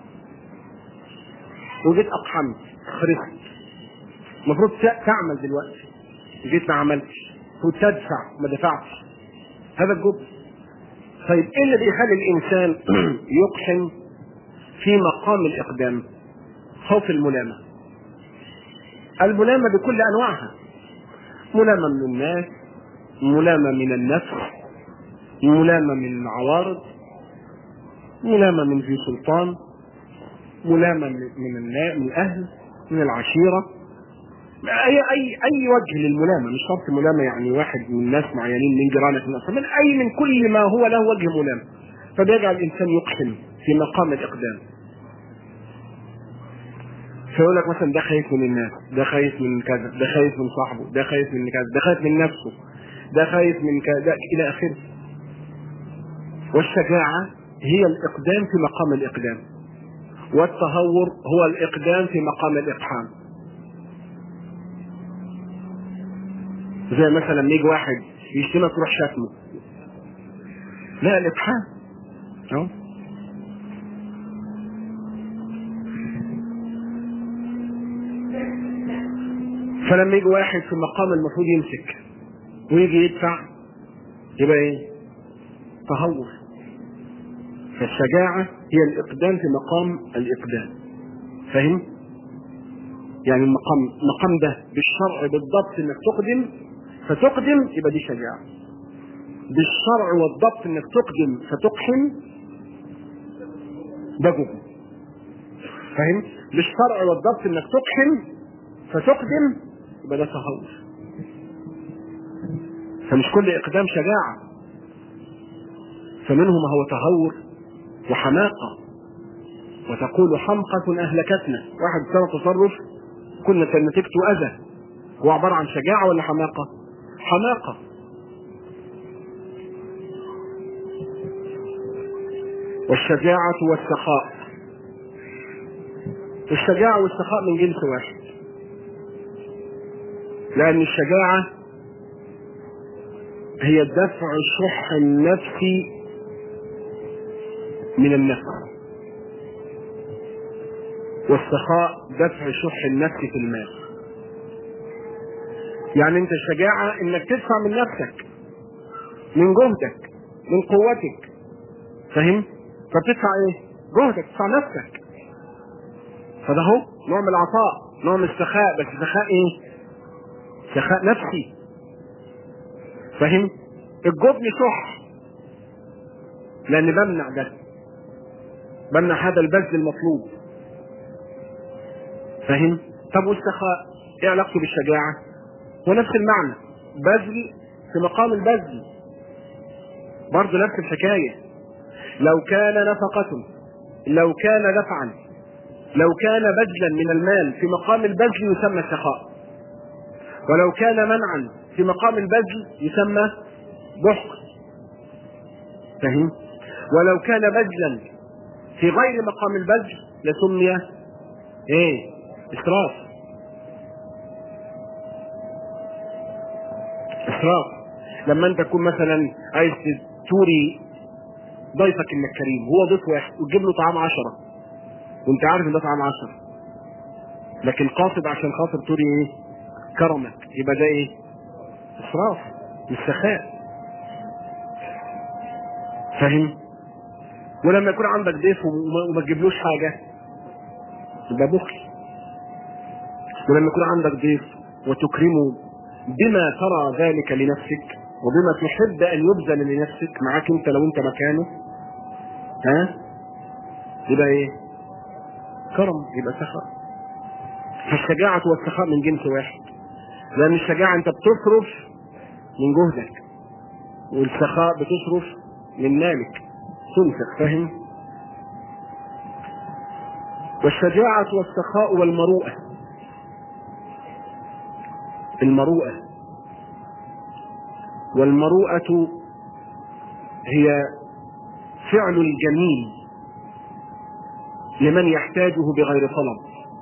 وجيت أقحمت خرجت، المفروض تعمل دلوقتي جيت ما عملتش، المفروض تدفع ما دفعتش. هذا الجبن. طيب ايه اللي بيخلي الانسان يقحم في مقام الاقدام؟ خوف الملامه. الملامه بكل انواعها، ملامه من الناس، ملامه من النفس، ملامه من العوارض، ملامه من ذي سلطان، ملامه من الاهل، من العشيره. اي وجه للملامه، مش شرط ملامه يعني واحد من الناس معينين من جيرانك من كل ما هو له وجه ملامه. فبيجعل الانسان يقحم في مقام الاقدام. فيقول لك مثلا ده خايف من الناس، ده خايف من كذا، ده خايف من صاحبه، ده خايف من كذا، ده خايف من نفسه، ده خايف من كذا الى اخره. والشجاعه هي الاقدام في مقام الاقدام، والتهور هو الاقدام في مقام الاقحام. زي مثلا يجي واحد يشتمك تروح شتمه، لا الاقحام. فلما يجي واحد في مقام المفروض يمسك ويجي يدفع، يبقى ايه؟ تهور. فالشجاعة هي الإقدام في مقام الإقدام. فاهم؟ يعني المقام ده بالشرع بالضبط انك تقدم فتقدم، يبقى دي شجاعة. بالشرع والضبط انك تقدم فتقحم، ده جبن. فاهم؟ بالشرع والضبط انك تقحم فتقدم، يبقى ده تهور. فمش كل اقدام شجاعة، فمنه ما هو تهور وحماقة. وتقول حمقة اهلكتنا، واحد سنة تصرف كنا نتيجته اذى، هو عبارة عن شجاعة ولا حماقة؟ حماقة. والشجاعة والسخاء. الشجاعة والسخاء من جنس واحد، لأن الشجاعة هي دفع الشح النفسي من النفس، والسخاء دفع شح النفس في المال. يعني انت الشجاعة انك تدفع من نفسك، من جهدك، من قوتك. فاهم؟ فبتدفع ايه؟ جهدك، تدفع نفسك. فده هو نوع من العطاء، نوع من السخاء، بس سخاء ايه؟ سخاء نفسي. فاهم؟ الجبن شح، لان بمنع ده، بمنع هذا البذل المطلوب. فاهم؟ طب والسخاء ايه علاقته بالشجاعة؟ هو نفس المعنى، بذل في مقام البذل، برضه نفس الحكاية. لو كان نفقة، لو كان دفعا، لو كان بذلا من المال في مقام البذل يسمى السخاء، ولو كان منعا في مقام البذل يسمى بخل. فاهم؟ ولو كان بذلا في غير مقام البذل لسمي ايه؟ اسراف. اسراف. لما انت تكون مثلا عايز توري ضيفك انك كريم، هو ضيف واحد وتجيب له طعام 10 وانت عارف ان ده طعام 10، لكن قاصد عشان خاطر توري ايه؟ كرمك، يبقى ده ايه؟ اسراف مش سخاء. فاهم؟ ولما يكون عندك ضيف وما تجيبلوش حاجه يبقى بخل. ولما يكون عندك ضيف وتكرمه بما ترى ذلك لنفسك وبما تحب ان يبذل لنفسك معاك انت لو انت مكانه، يبقى ايه؟ كرم، يبقى سخاء. فالشجاعة والسخاء من جنس واحد، لان الشجاعة انت بتصرف من جهدك، والسخاء بتصرف من مالك تنفق، فاهم؟ والشجاعة والسخاء والمروءة. والمروءة هي فعل الجميل لمن يحتاجه بغير طلب.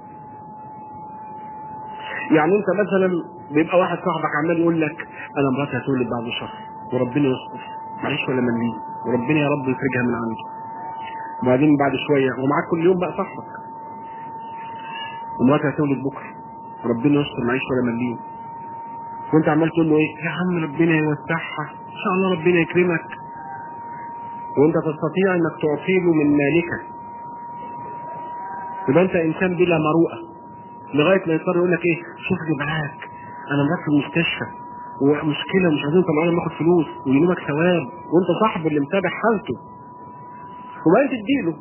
يعني انت مثلا بيبقى واحد صاحبك عمال يقول لك انا مراتي هتولد بعد شهر وربنا يستر، معلش ولا مليم، وربنا يا رب يفرجها من عنده. وبعدين بعد شويه ومعاك كل يوم بقى صاحبك ومراتي هتولد بكره وربنا يستر، معلش ولا مليم، وانت عمال تقول له ايه؟ يا عم ربنا يوسعها ان شاء الله، ربنا يكرمك، وانت تستطيع انك تعطي له من مالك. يبقى انت انسان بلا مروءه، لغايه ما يضطر يقول لك ايه؟ شوف لي معاك، انا مرات في المستشفى ومشكله مش عايزين طبعا ناخد فلوس وينومك ثواب، وانت صاحبه اللي متابع حالته وبعدين تديله.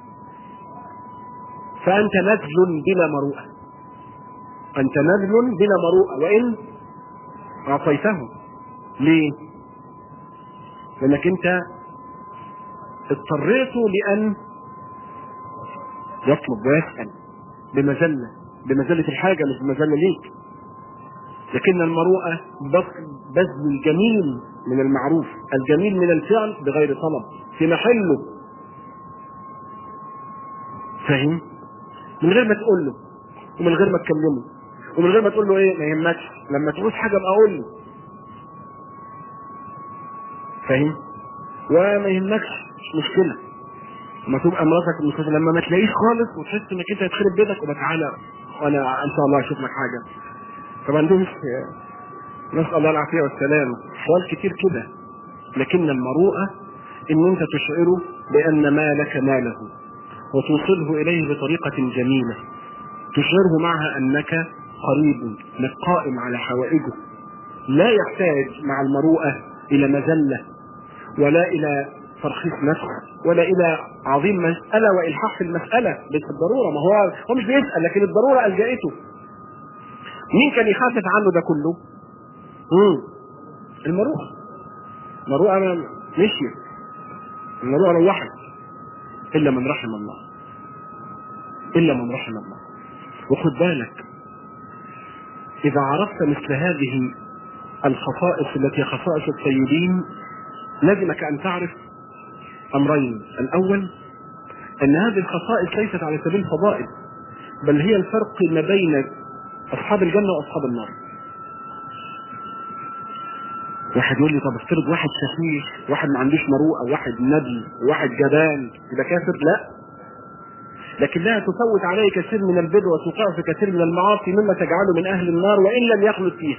فانت نذل بلا مروءه، انت نذل بلا مروءه وان اعطيته. ليه؟ لانك انت اضطريته لان يطلب ويسأل بمذلة الحاجة، مش بمذلة ليك. لكن المروءة بذل الجميل من المعروف، الجميل من الفعل بغير طلب في محله، فاهم؟ من غير ما تقول له ومن غير ما تكلمه ومن غير ما تقول له ايه ما يهمكش، لما تعوز حاجة ابقى اقول له، فاهم؟ وما يهمكش مش مشكلة. لما تبقى مراتك مش لما ما تلاقيش خالص وتحس انك انت هتخرب بيتك، وبقى تعالى وانا ان شاء الله اشوف لك حاجه. طبعا دول نسال الله العافيه والسلام، سؤال كتير كده. لكن المروءه ان انت تشعره بان مالك ماله وتوصله اليه بطريقه جميله، تشعره معها انك قريب انك قائم على حوائجه. لا يحتاج مع المروءه الى مذله ولا الى ترخيص نفس ولا الى عظيم مسألة والحاح في المسألة بالضرورة. ما هو مش بيسأل، لكن الضرورة ألجأته. مين كان يخفف عنه ده كله؟ المروءة مشيت، المروءة روحت، إلا من رحم الله، إلا من رحم الله. وخد بالك، إذا عرفت مثل هذه الخصائص التي خصائص الطيبين لازمك أن تعرف أمرين. الأول أن هذه الخصائص ليست على سبيل الفضائل، بل هي الفرق ما بين أصحاب الجنة وأصحاب النار. واحد يقول لي طب افترض واحد سفيه، واحد ما عندوش مروءة، واحد نبي، واحد جبان، يبقى كافر؟ لا، لكنها تفوت عليه كثير من البر وتوقع في كثير من المعاصي مما تجعله من أهل النار وإن لم يخلد فيها.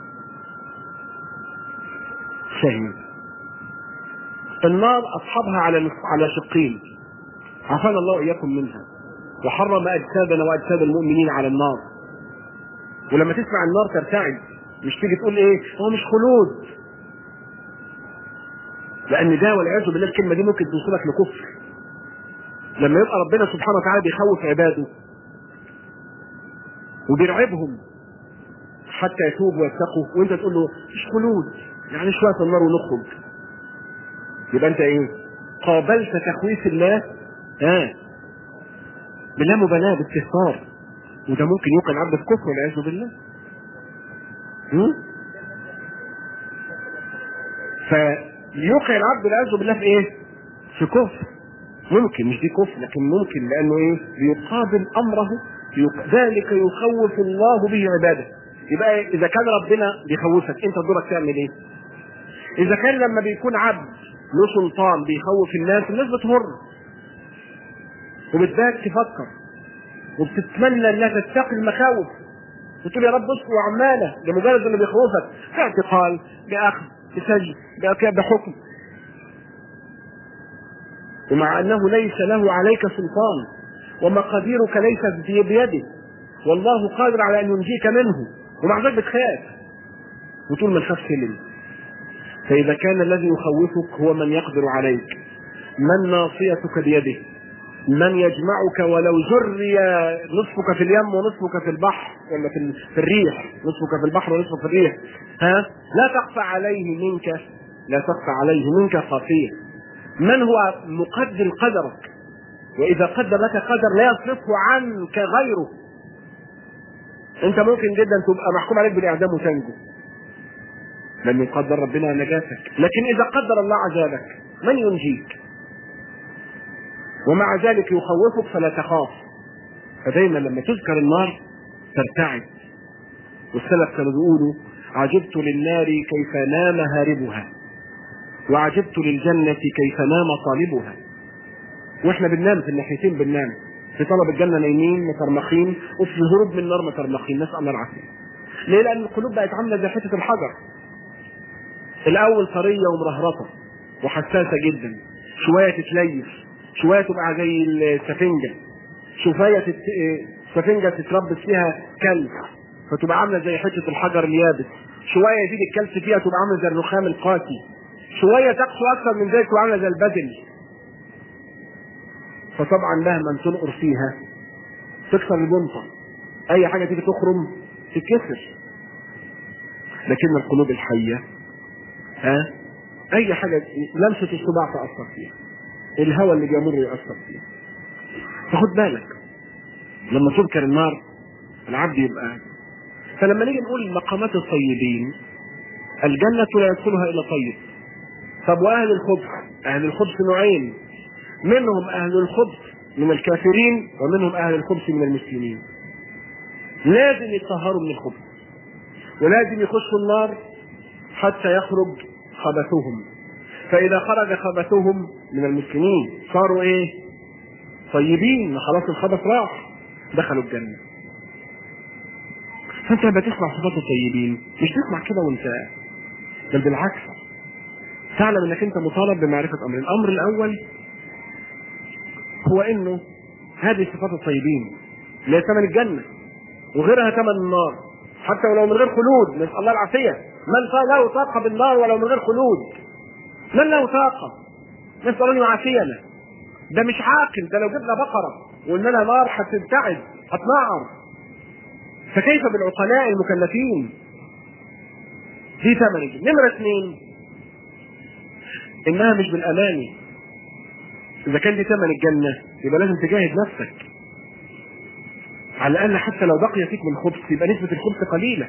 فاهم؟ النار أصحابها على شقين، عافانا الله إياكم منها، وحرم أجسادنا وأجساد المؤمنين على النار. ولما تسمع النار ترتعد، مش تيجي تقول إيه هو مش خلود، لأن ده والعياذ بالله الكلمة دي ممكن توصلك لكفر. لما يبقى ربنا سبحانه وتعالى بيخوف عباده وبيرعبهم حتى يتوبوا ويتقوا، وأنت تقول له مش خلود يعني شوية النار ونخرج، يبقى أنت إيه؟ قابلت تخويف الله بلا مبالاة باستهتار، وده ممكن يوقع العبد في كفر والعياذ بالله. فيوقع العبد والعياذ بالله في ايه؟ في كفر. ممكن، مش دي كفر لكن ممكن، لانه ايه؟ بيقابل امره، ذلك يخوف الله به عباده. يبقى اذا كان ربنا بيخوفك، انت دورك تعمل ايه؟ اذا كان لما بيكون عبد له سلطان بيخوف الناس بتهر وبتبات تفكر وبتتمنى انها تتقي المخاوف وتقول يا رب اصبر وعماله، لمجرد انه بيخوفك باعتقال، باخذ، بسجن، بحكم. ومع أنه ليس له عليك سلطان، ومقاديرك ليست بيده، والله قادر على أن ينجيك منه، ومع ذلك بتخاف وطول ما نخاف سلم. فإذا كان الذي يخوفك هو من يقدر عليك، من ناصيتك بيده، من يجمعك ولو جري نصفك في اليم ونصفك في البحر ولا في الريح، نصفك في البحر ونصفك في الريح، لا تخفى عليه منك خافية. من هو مقدر قدرك، وإذا قدر لك قدر لا يصرفه عنك غيره. أنت ممكن جدا تبقى محكوم عليك بالإعدام وتنجو لأن يقدر ربنا نجاتك، لكن إذا قدر الله عذابك من ينجيك؟ ومع ذلك يخوفك فلا تخاف. فدايما لما تذكر النار ترتعد. والسلف كانوا بيقولوا: عجبت للنار كيف نام هاربها، وعجبت للجنة كيف نام طالبها. واحنا بننام في الناحيتين، بننام في طلب الجنة نايمين مترمخين، وفي الهروب من النار مترمخين، نسأل الله العافية. ليه؟ لأن القلوب بقت عاملة زي حتة الحجر، الأول طرية ومرهرطة وحساسة جدا، شوية تتليف، شوية تبقى زي السفنجة، شوية السفنجة تتربس فيها كلب فتبقى عاملة زي حتة الحجر اليابس، شوية يزيد الكلس فيها تبقى عاملة زي الرخام القاسي، شوية تقسو أكثر من ذلك تبقى عاملة زي البدل. فطبعا مهما تنقر فيها تكسر البنطة، أي حاجة تيجي تخرم تتكسر. لكن القلوب الحية أي حاجة لمسة الصباع تأثر فيها، الهواء اللي بيمر يأثر فيها. فخد بالك لما تذكر النار العبد يبقى. فلما نيجي نقول مقامات الطيبين، الجنة لا يدخلها إلا طيب. طب وأهل الخبث؟ أهل الخبث نوعين، منهم أهل الخبث من الكافرين ومنهم أهل الخبث من المسلمين. لازم يتطهروا من الخبث ولازم يخشوا النار حتى يخرج خبثهم. فإذا خرج خبثهم من المسلمين صاروا إيه؟ طيبين، خلاص الخبث راح، دخلوا الجنة. فأنت لما تسمع صفات الطيبين مش تسمع كده وانت، بل بالعكس تعلم انك انت مطالب بمعرفة أمرين. الأمر الأول هو انه هذه صفات الطيبين اللي هي ثمن الجنة وغيرها ثمن النار، حتى ولو من غير خلود، نسأل الله العافية. من له طاقة بالنار ولو من غير خلود؟ من له طاقة؟ نسأل الله يعافينا. ده مش عاقل، ده لو جبنا بقرة وقلنا لها نار هتبتعد هتنعر، فكيف بالعقلاء المكلفين؟ دي ثمن الجنة. نمرة 2 انها مش بالاماني. اذا كان دي ثمن الجنة يبقى لازم تجاهد نفسك، على الاقل حتى لو بقي فيك من خبث يبقى نسبة الخبث قليلة.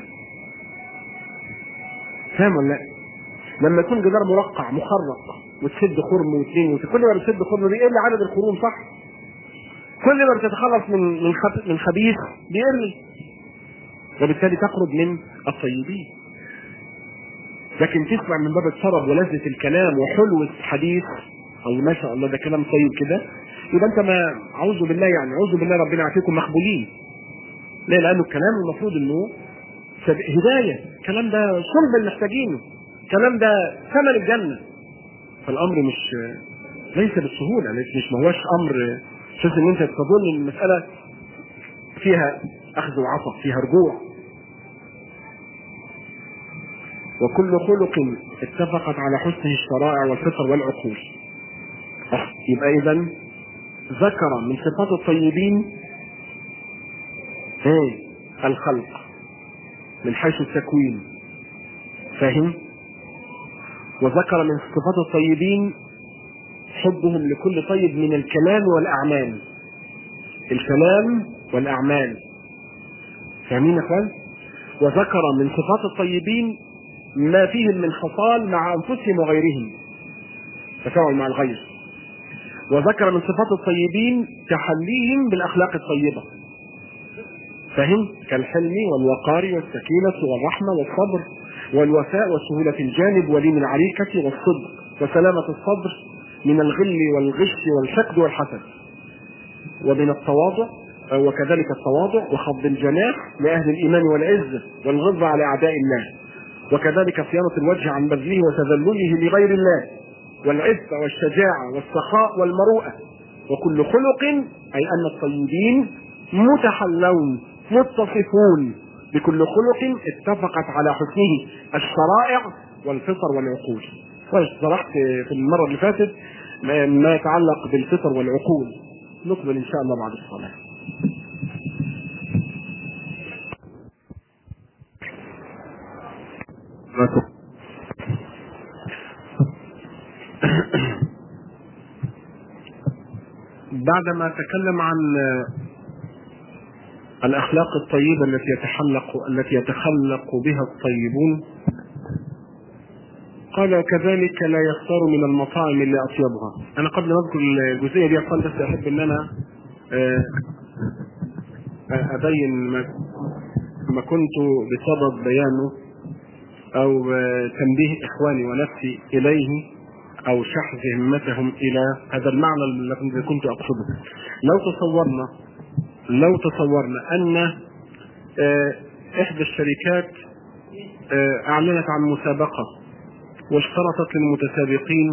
فاهم ولا لا؟ لما يكون جدار مرقع مخرق وتسد خرم واثنين كل ما بتسد خرم بيقل عدد الخروم، صح؟ كل ما بتتخلص من خبيث بيقل، وبالتالي تقرب من الطيبين. لكن تسمع من باب الطرب ولذة الكلام وحلو الحديث، او ما شاء الله ده كلام طيب كده، يبقى انت ما اعوذ بالله، يعني اعوذ بالله ربنا يعافيكم مخبولين. ليه؟ لانه الكلام المفروض انه هدايه، الكلام ده صلب اللي محتاجينه، الكلام ده ثمن الجنه. فالامر ليس بالسهوله، مش ما هوش امر شوف ان انت تظن ان المساله فيها اخذ وعطاء، فيها رجوع. وكل خلق اتفقت على حسنه الشرائع والفطر والعقول. يبقى اذا ذكر من صفات الطيبين الخلق من حيث التكوين، فاهم؟ وذكر من صفات الطيبين حبهم لكل طيب من الكلام والأعمال، الكلام والأعمال، فاهمين يا اخوان؟ وذكر من صفات الطيبين ما فيهم من خصال مع أنفسهم وغيرهم، تفاعل مع الغير. وذكر من صفات الطيبين تحليهم بالأخلاق الطيبة، فهم؟ كالحلم والوقار والسكينة والرحمة والصبر والوفاء وسهولة الجانب ولين العريكة والصدق وسلامة الصدر من الغل والغش والحقد والحسد، ومن التواضع وكذلك التواضع وخفض الجناح لأهل الإيمان والعزة والغض على أعداء الله، وكذلك صيانة الوجه عن بذله وتذلله لغير الله، والعفة والشجاعة والسخاء والمروءة، وكل خلق، أي أن الطيبين متحلون متصفون بكل خلق اتفقت على حسنه الشرائع والفطر والعقول. وشرحت في المرة اللي فاتت ما يتعلق بالفطر والعقول، نقبل إن شاء الله بعد الصلاة. بعدما تكلم عن الأخلاق الطيبة التي يتخلق بها الطيبون، قال كذلك لا يختار من المطاعم اللي أطيبها. أنا قبل ما أذكر الجزئية دي أقول بس أحب أن أنا أبين ما كنت بصدد بيانه أو تنبيه إخواني ونفسي إليه أو شحذ همتهم إلى هذا المعنى الذي كنت أقصده. لو تصورنا أن إحدى الشركات أعلنت عن مسابقة واشترطت للمتسابقين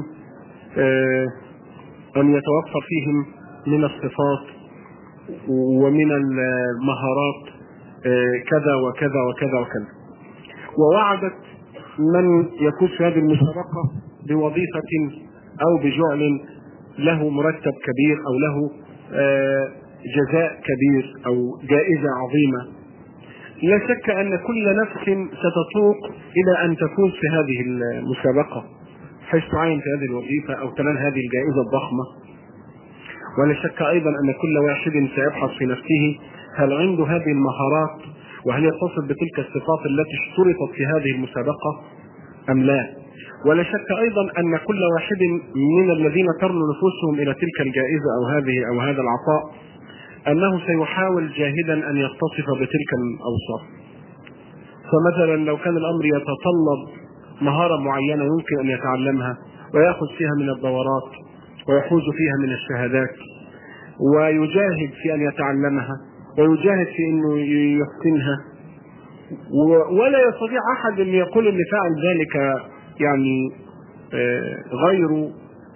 أن يتوفر فيهم من الصفات ومن المهارات كذا وكذا وكذا وكذا، ووعدت من يفوز في هذه المسابقة بوظيفة أو بجعل له مرتب كبير أو له جزاء كبير أو جائزة عظيمة، لا شك أن كل نفس ستتوق إلى أن تفوز في هذه المسابقة حيث تعين في هذه الوظيفة أو تنال هذه الجائزة الضخمة. ولا شك أيضا أن كل واحد سيبحث في نفسه هل عنده هذه المهارات وهل يتصف بتلك الصفات التي اشترطت في هذه المسابقة أم لا. ولا شك أيضا أن كل واحد من الذين ترنوا نفوسهم إلى تلك الجائزة أو هذا العطاء أنه سيحاول جاهدا أن يتصف بتلك الأوصاف. فمثلا لو كان الأمر يتطلب مهارة معينة يمكن أن يتعلمها ويأخذ فيها من الدورات ويحوز فيها من الشهادات ويجاهد في أن يتعلمها ويجاهد في أنه يحسنها، ولا يستطيع أحد أن يقول أن فاعل ذلك يعني غير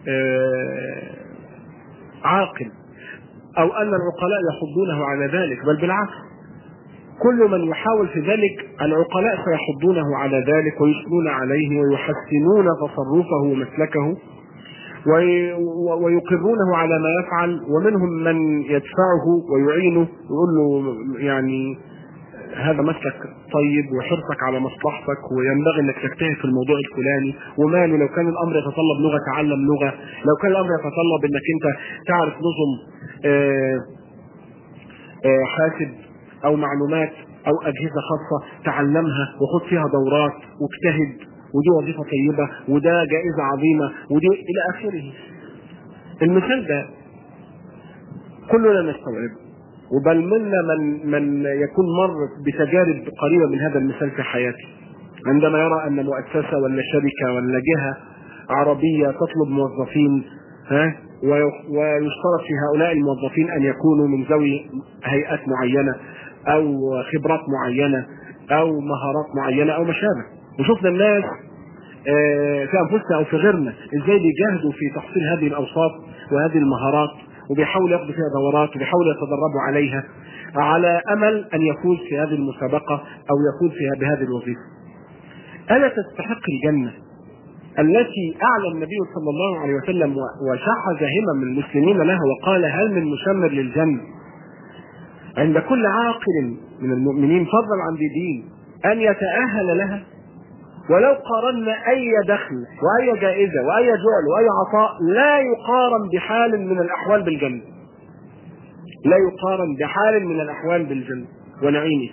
عاقل أو أن العقلاء يحضونه على ذلك، بل بالعكس كل من يحاول في ذلك العقلاء سيحضونه على ذلك ويشنون عليه ويحسنون تصرفه ومسلكه ويقرونه على ما يفعل، ومنهم من يدفعه ويعينه ويقول له يعني هذا مسلك طيب وحرصك على مصلحتك وينبغي انك تجتهد في الموضوع الفلاني، وماله لو كان الامر يتطلب لغة تعلم لغة، لو كان الامر يتطلب انك انت تعرف نظم حاسب او معلومات او اجهزة خاصة تعلمها وخذ فيها دورات واجتهد، ودي وظيفة طيبة وده جائزة عظيمة ودي الى اخره. المثال ده كلنا نستوعبه، وبل منا من يكون مر بتجارب قريبة من هذا المثال في حياته، عندما يرى أن مؤسسة ولا شركة ولا جهة عربية تطلب موظفين ويشترط في هؤلاء الموظفين أن يكونوا من ذوي هيئات معينة أو خبرات معينة أو مهارات معينة أو مشابه، وشوفنا الناس في أنفسنا أو في غيرنا إزاي بيجاهدوا في تحصيل هذه الأوصاف وهذه المهارات وبيحاولوا ياخذوا فيها دورات وبيحاولوا يتدربوا عليها على امل ان يفوز في هذه المسابقه او يفوز فيها بهذه الوظيفه. الا تستحق الجنه التي اعلن النبي صلى الله عليه وسلم وشحذ همم المسلمين لها وقال هل من مشمر للجنه عند كل عاقل من المؤمنين فضلا عن دين ان يتاهل لها؟ ولو قارنا اي دخل واي جائزة واي جعل واي عطاء لا يقارن بحال من الاحوال بالجنة، لا يقارن بحال من الاحوال بالجنة ونعيمه.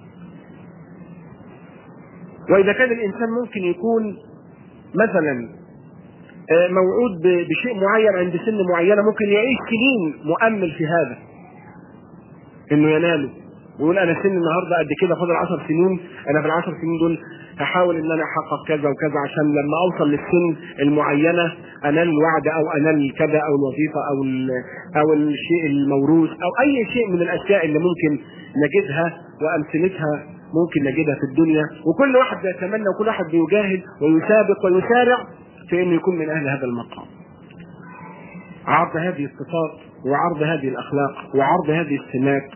واذا كان الانسان ممكن يكون مثلا موعود بشيء معين عند سن معينة، ممكن يعيش سنين مؤمل في هذا انه يناله ويقول انا سن النهارده قد كده فاضل 10 سنين، انا في ال10 سنين دول هحاول ان انا احقق كذا وكذا عشان لما اوصل للسن المعينه انال الوعد او انال كذا او الوظيفه او الشيء الموروث او اي شيء من الاشياء اللي ممكن نجدها وامثلتها ممكن نجدها في الدنيا. وكل واحد بيتمنى وكل واحد بيجاهد ويسابق ويسارع في أنه يكون من أهل هذا المقام. عرض هذه الصفات وعرض هذه الأخلاق وعرض هذه السمات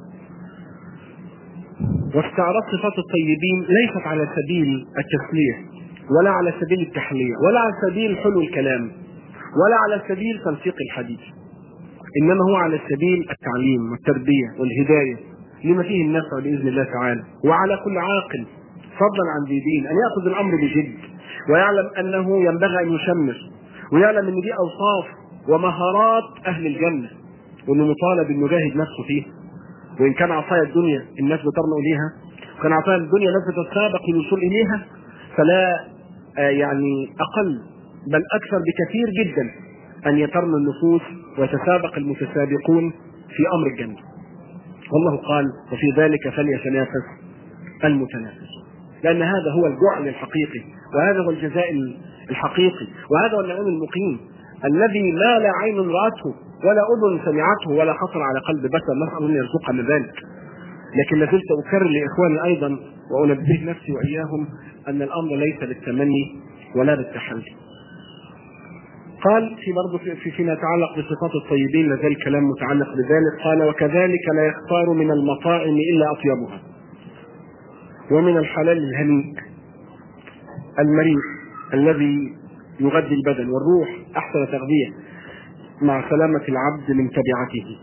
واستعراض صفات الطيبين ليست على سبيل التسلية ولا على سبيل التحلية ولا على سبيل حلو الكلام ولا على سبيل تلفيق الحديث، إنما هو على سبيل التعليم والتربية والهداية لما فيه النفع بإذن الله تعالى. وعلى كل عاقل فضلا عن ذي دين أن يأخذ الأمر بجد ويعلم أنه ينبغي أن يشمر ويعلم أن دي أوصاف ومهارات أهل الجنة وأنه مطالب أن يجاهد نفسه فيه. وإن كان عطايا الدنيا الناس بترنوا إليها وكان عطايا الدنيا الناس بتتسابق للوصول إليها، فلا يعني أقل بل أكثر بكثير جدا أن يترن النفوس ويتسابق المتسابقون في أمر الجنة. والله قال وفي ذلك فليتنافس المتنافسون، لأن هذا هو الجعل الحقيقي وهذا هو الجزاء الحقيقي وهذا هو النعيم المقيم الذي ما لا عين رأته ولا أذن سمعته ولا خطر على قلب بشر، نسأل أن يرزقنا ذلك. لكن لازلت أكرر لإخواني أيضا وأنبه نفسي وإياهم أن الأمر ليس بالتمني ولا بالتحلي. قال في برضه فيما يتعلق بصفات الطيبين لازال الكلام متعلق بذلك، قال وكذلك لا يختار من المطاعم إلا أطيبها ومن الحلال الهنيء المريء الذي يغذي البدن والروح أحسن تغذية مع سلامة العبد من تبعته.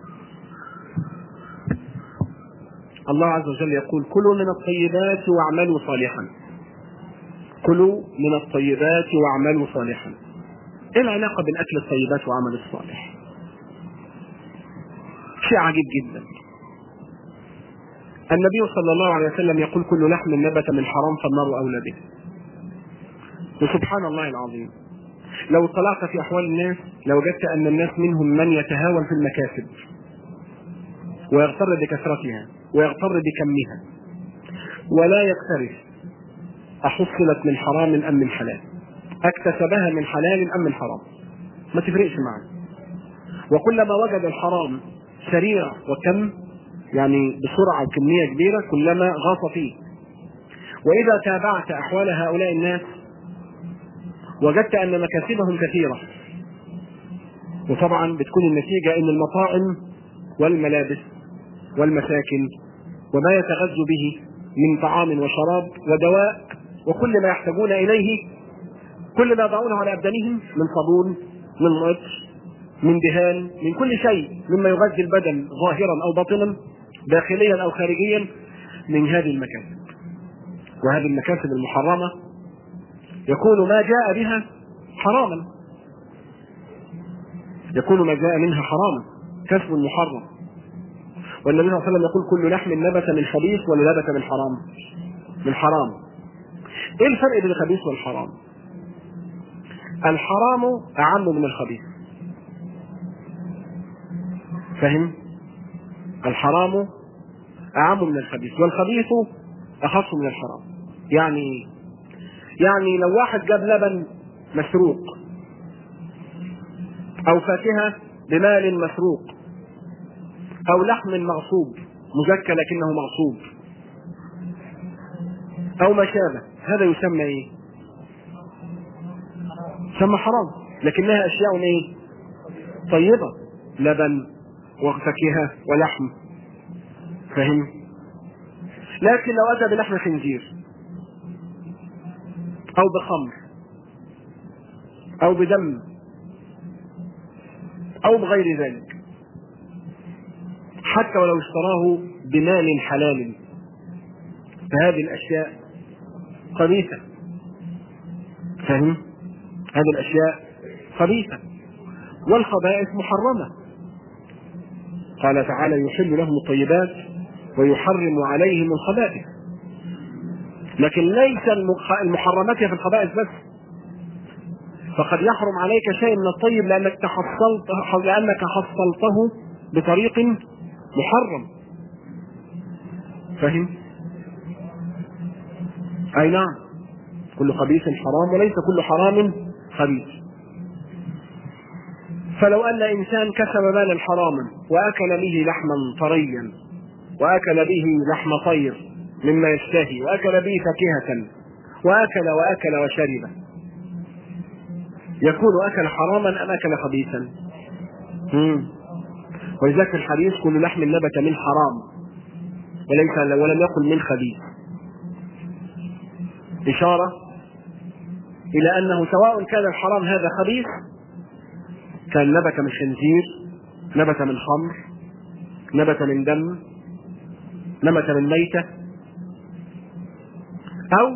الله عز وجل يقول كلوا من الطيبات واعملوا صالحا، كلوا من الطيبات واعملوا صالحا. ايه العلاقة بين اكل الطيبات وعمل الصالح؟ شيء عجيب جدا. النبي صلى الله عليه وسلم يقول كل لحم نبت من حرام فالنار اولى به. وسبحان الله العظيم لو طلعت في احوال الناس لوجدت ان الناس منهم من يتهاون في المكاسب ويغتر بكثرتها ويغتر بكمها ولا يكترث أحصلت من حرام أم من حلال، اكتسبها من حلال أم من حرام، ما تفرقش معه. وكلما وجد الحرام سريع وكم يعني بسرعة وكمية كبيرة كلما غاص فيه. وإذا تابعت أحوال هؤلاء الناس وجدت أن مكاسبهم كثيرة، وطبعا بتكون النتيجة أن المطاعم والملابس والمساكن وما يتغذى به من طعام وشراب ودواء وكل ما يحتاجون إليه كل ما يضعونه على أبدانهم من صابون من عطر من دهان من كل شيء مما يغذي البدن ظاهرا أو باطنا داخليا أو خارجيا من هذه المكاسب. وهذه المكاسب المحرمة يكون ما جاء بها حراما، يكون ما جاء منها حراما كسب محرم. والنبي صلى الله عليه وسلم يقول كل لحم نبت من خبيث ولا نبت من حرام؟ من حرام. ايه الفرق بين الخبيث والحرام؟ الحرام اعم من الخبيث، فهم؟ الحرام اعم من الخبيث والخبيث اخف من الحرام. يعني لو واحد جاب لبن مسروق او فاكهة بمال مسروق او لحم مغصوب مزكى لكنه مغصوب او ما شابه، هذا يسمى ايه؟ يسمى حرام، لكنها اشياء ايه؟ طيبة، لبن وفاكهة ولحم، فهم؟ لكن لو اتى بلحم خنزير او بخمر او بدم او بغير ذلك حتى ولو اشتراه بمال حلال فهذه الاشياء خبيثة، فهم؟ هذه الاشياء خبيثة والخبائث محرمة. قال تعالى يحل لهم الطيبات ويحرم عليهم الخبائث. لكن ليس المحرمات في الخبائث بس، فقد يحرم عليك شيء من الطيب لأنك حصلته بطريق محرم، فهم؟ أي نعم، كل خبيث حرام وليس كل حرام خبيث. فلو أن إنسان كسب مالا حراما وأكل به لحما طريا وأكل به لحم طير مما يشتهي وأكل به فاكهة وأكل وشرب يكون أكل حراما أم أكل خبيثا؟ ولذلك الحديث كل لحم نبت من حرام ولم يقل من خبيث، إشارة إلى أنه سواء كان الحرام هذا خبيث، كان نبت من خنزير، نبت من خمر، نبت من دم، نبت من ميتة، أو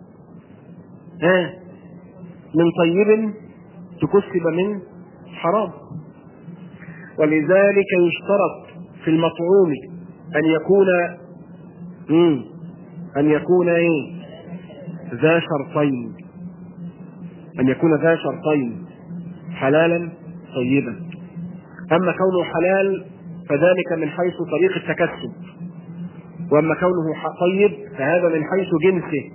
من طيب تكسب من حرام. ولذلك يشترط في المطعوم أن يكون ذا شرطين، أن يكون ذا شرطين، حلالا طيبا. أما كونه حلال فذلك من حيث طريق التكسب، وأما كونه طيب فهذا من حيث جنسه.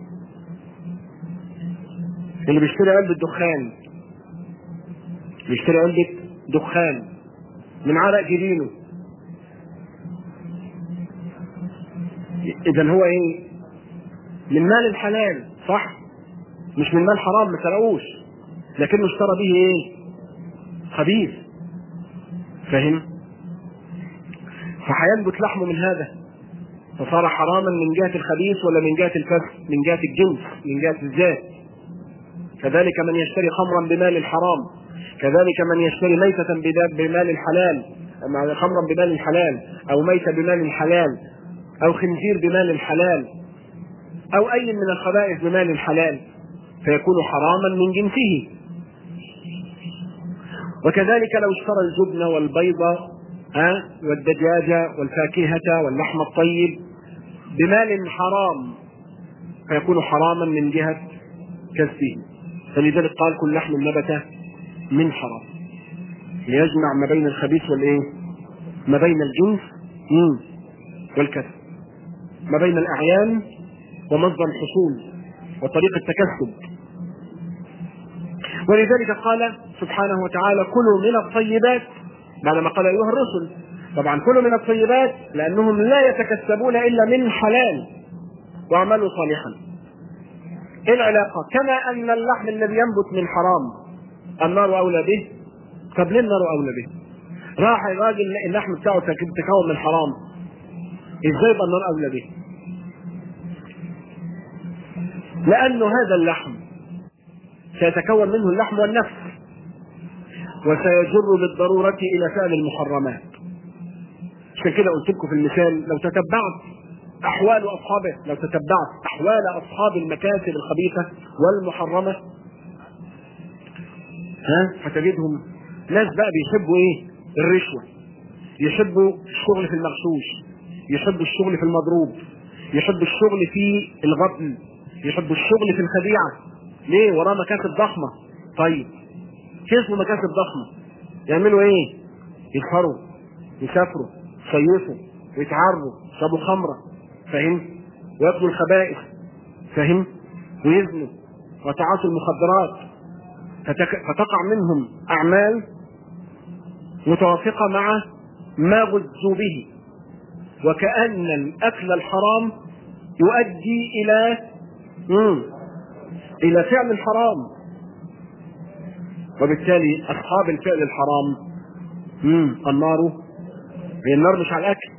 اللي بيشتري علبة دخان، بيشتري علبة دخان من عرق جبينه، إذن هو من مال الحلال، صح؟ مش من مال حرام ما سرقوش، لكنه اشترى به خبيث، فهم؟ فهينبت لحمه من هذا، فصار حراما من جهة الخبيث ولا من جهة الفسق؟ من جهة الجنس، من جهة الذات. كذلك من يشتري خمرا بمال الحرام، كذلك من يشتري ميتة بمال الحلال، خمرا بمال الحلال، أو ميتة بمال الحلال، أو خنزير بمال الحلال، أو أي من الخبائث بمال الحلال، فيكون حراما من جنسه. وكذلك لو اشترى الجبن والبيض والدجاجة والفاكهة واللحم الطيب بمال حرام، فيكون حراما من جهة كسبه. فلذلك قال كل لحم نبت من حرام، ليجمع ما بين الخبيث ما بين الجنس والكسب، ما بين الأعيان ومصدر الحصول وطريق التكسب. ولذلك قال سبحانه وتعالى كلوا من الطيبات، بعدما قال أيها الرسل. طبعا كلوا من الطيبات لأنهم لا يتكسبون إلا من حلال، واعملوا صالحا. إيه العلاقة؟ كما أن اللحم الذي ينبت من حرام النار أولى به، طب ليه النار أولى به؟ راح الراجل اللحم بتاعه تكون من حرام، إزاي يبقى النار أولى به؟ لأنه هذا اللحم سيتكون منه اللحم والنفس، وسيجر بالضرورة إلى فعل المحرمات. عشان كده قلت لكم في المثال، لو تتبعت أحوال أصحابه، لو تتبعت أحوال أصحاب المكاسب الخبيثة والمحرمة، هتجدهم ناس بقى بيحبوا الرشوة، يحبوا الشغل في المغشوش، يحبوا الشغل في المضروب، يحبوا الشغل في الغبن، يحبوا الشغل في الخديعة. ليه؟ وراه مكاسب ضخمة. طيب كسبوا مكاسب ضخمة، يعملوا يسهروا، يسافروا، يصيفوا، ويتعروا، يشربوا خمرة، فهم؟ وياكلوا الخبائث، فهم؟ ويزنوا ويتعاطوا المخدرات، فتقع منهم أعمال متوافقة مع ما غزوا به، وكأن الأكل الحرام يؤدي إلى فعل الحرام، وبالتالي أصحاب الفعل الحرام النار مش على الأكل،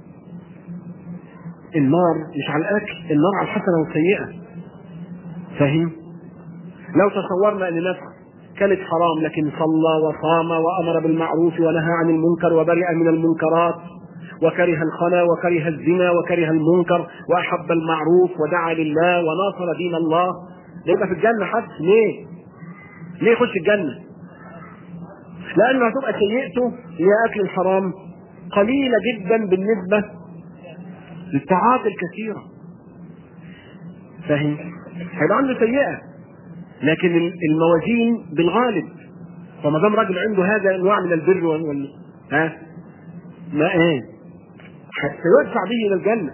النار مش على الأكل، النار على الحسنة والسيئة، فهم؟ لو تصورنا أن نفس كانت حرام لكن صلى وصام وأمر بالمعروف ونهى عن المنكر وبرئ من المنكرات وكره الخنا وكره الزنا وكره المنكر وأحب المعروف ودعا لله وناصر دين الله، يبقى في الجنة حد. ليه يخش الجنة؟ لأنه هتبقى سيئته هي أكل الحرام قليلة جدا بالنسبة للطاعات الكثيرة، فاهم؟ هيبقى عنده سيئة، لكن الموازين بالغالب، فما دام راجل عنده هذا النوع من البر سيدفع به إلى الجنة.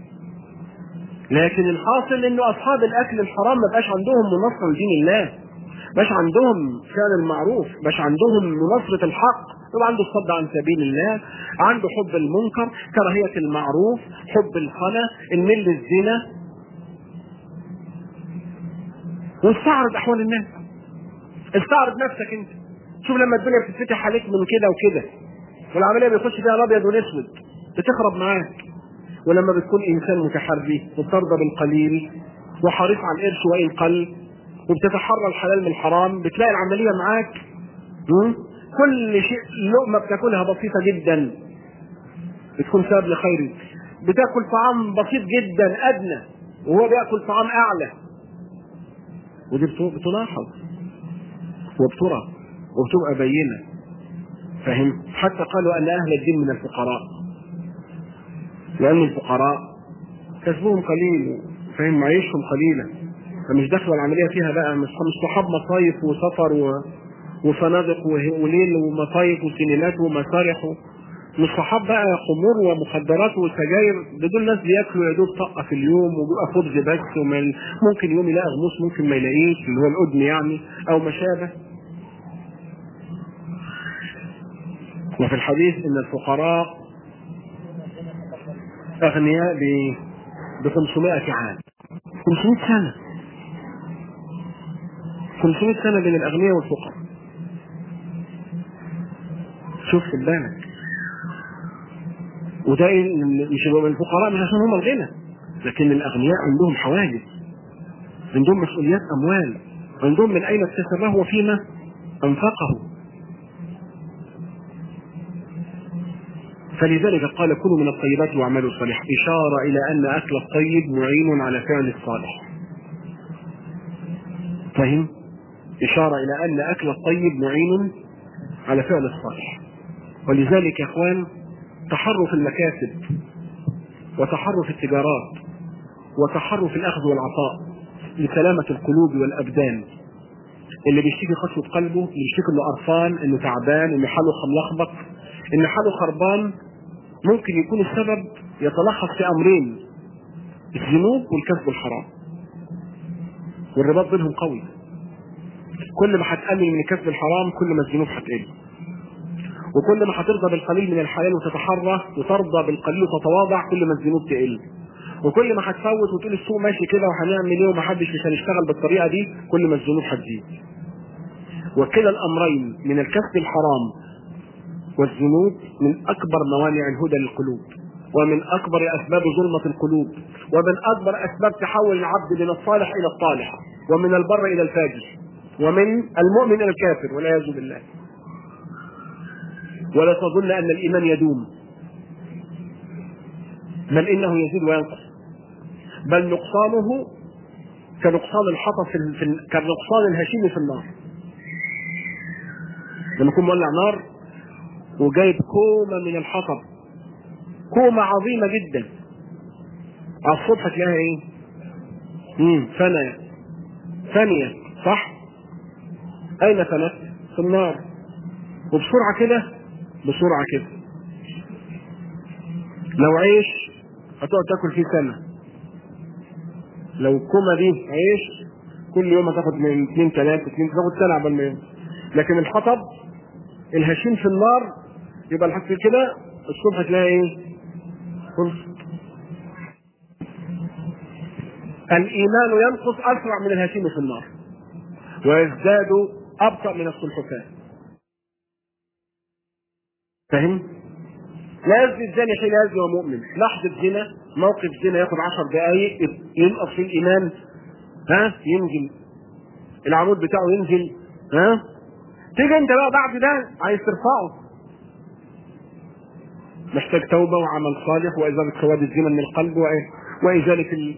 لكن الحاصل إنه أصحاب الأكل الحرام ما بقاش عندهم منصرة لدين الله، باش عندهم فعل المعروف، باش عندهم منصرة الحق، يبقى عنده الصد عن سبيل الله، عنده حب المنكر، كراهية المعروف، حب الخنا، الميل للزنا، واستعرض أحوال الناس. استعرض نفسك انت، شوف لما الدنيا بتتفتح عليك من كده وكده والعمليه بيخش فيها الابيض والاسود بتخرب معاك، ولما بتكون انسان متحري وبترضى بالقليل وحريص على القرش وان قل وبتتحرى الحلال من الحرام، بتلاقي العمليه معاك كل شيء لقمه بتاكلها بسيطه جدا بتكون سبب لخير، بتاكل طعام بسيط جدا ادنى وهو بياكل طعام اعلى، ودي بتلاحظ وبترى وبتبقى بينه. فهم؟ حتى قالوا ان اهل الدين من الفقراء، لان الفقراء كسبهم قليل، فهم، معيشهم قليله، فمش داخله العمليه فيها بقى مش صحاب مصايف وسفر وفنادق وليل ومصايف وسينمات ومسارح، مش صحاب بقى خمور ومخدرات وسجاير، دول ناس بياكلوا يا دوب طقه في اليوم وبيبقى خبز بس، ممكن يوم يلاقي غموس ممكن ما يلاقيش اللي هو القدم يعني او ما شابه. وفي الحديث ان الفقراء اغنياء ب 500 عام، 500 سنه، 500 سنه بين الاغنياء والفقراء. شوف في بالك، وده مش الفقراء مش عشان هم الغنى، لكن الاغنياء عندهم حواجز، عندهم مسؤوليات اموال، عندهم من اين اكتسبه وفيما انفقه. فلذلك قال كلوا من الطيبات واعملوا صالحا، اشاره الى ان اكل الطيب معين على فعل الصالح. فهم؟ اشاره الى ان اكل الطيب معين على فعل الصالح. ولذلك يا اخوان تحروا في المكاسب وتحروا في التجارات وتحروا في الاخذ والعطاء لسلامه القلوب والابدان. اللي بيشتكي قسوة قلبه، اللي بيشتكي انه قرفان، انه تعبان، انه حاله ملخبط، ان حاله خربان، ممكن يكون السبب يتلخص في امرين: الذنوب والكسب الحرام، والرباط بينهم قوي. كل ما هتقلل من الكسب الحرام كل ما الذنوب هتقل، وكل ما هترضى بالقليل من الحلال وتتحرى وترضى بالقليل وتتواضع كل ما الذنوب تقل، وكل ما هتفوت وتقول السوق ماشي كده وهنعمل ايه ومحدش مش هنشتغل بالطريقه دي كل ما الذنوب هتزيد. وكلا الامرين من الكسب الحرام والذنوب من اكبر موانع الهدى للقلوب، ومن اكبر اسباب ظلمه القلوب، ومن اكبر اسباب تحول العبد من الصالح الى الطالح، ومن البر الى الفاجر، ومن المؤمن الى الكافر والعياذ بالله. ولا تظن ان الايمان يدوم، بل انه يزيد وينقص، بل نقصانه كنقصان الحطب كنقصان الهشيم في النار. لما يكون مولع نار وجايب كومه من الحطب، كومه عظيمه جدا، على الصبح تلاقيها ايه؟ ثانيه صح؟ اين فنت؟ في النار، وبسرعه كده، بسرعه كده. لو عيش هتقعد تاكل فيه سنه، لو الكومه دي عيش كل يوم هتاخد من 2 3 تاخد سنه قبل ما يوم. لكن الحطب الهشيم في النار يبقى الحاجة كده الصبح تلاقي ايه؟ خلص. الايمان ينقص اسرع من الهشيم في النار ويزداد ابطأ من السلحفاة. فهم؟ لا يزني الزاني حين يزني ومؤمن. لحظة زنا، موقف زنا ياخد 10 دقائق ينقص في الايمان، ينزل العمود بتاعه، ينزل، تيجي انت بقى بعد ده عايز ترفعه، محتاج توبة وعمل صالح وإزالة سواد الزنا من القلب وإزالة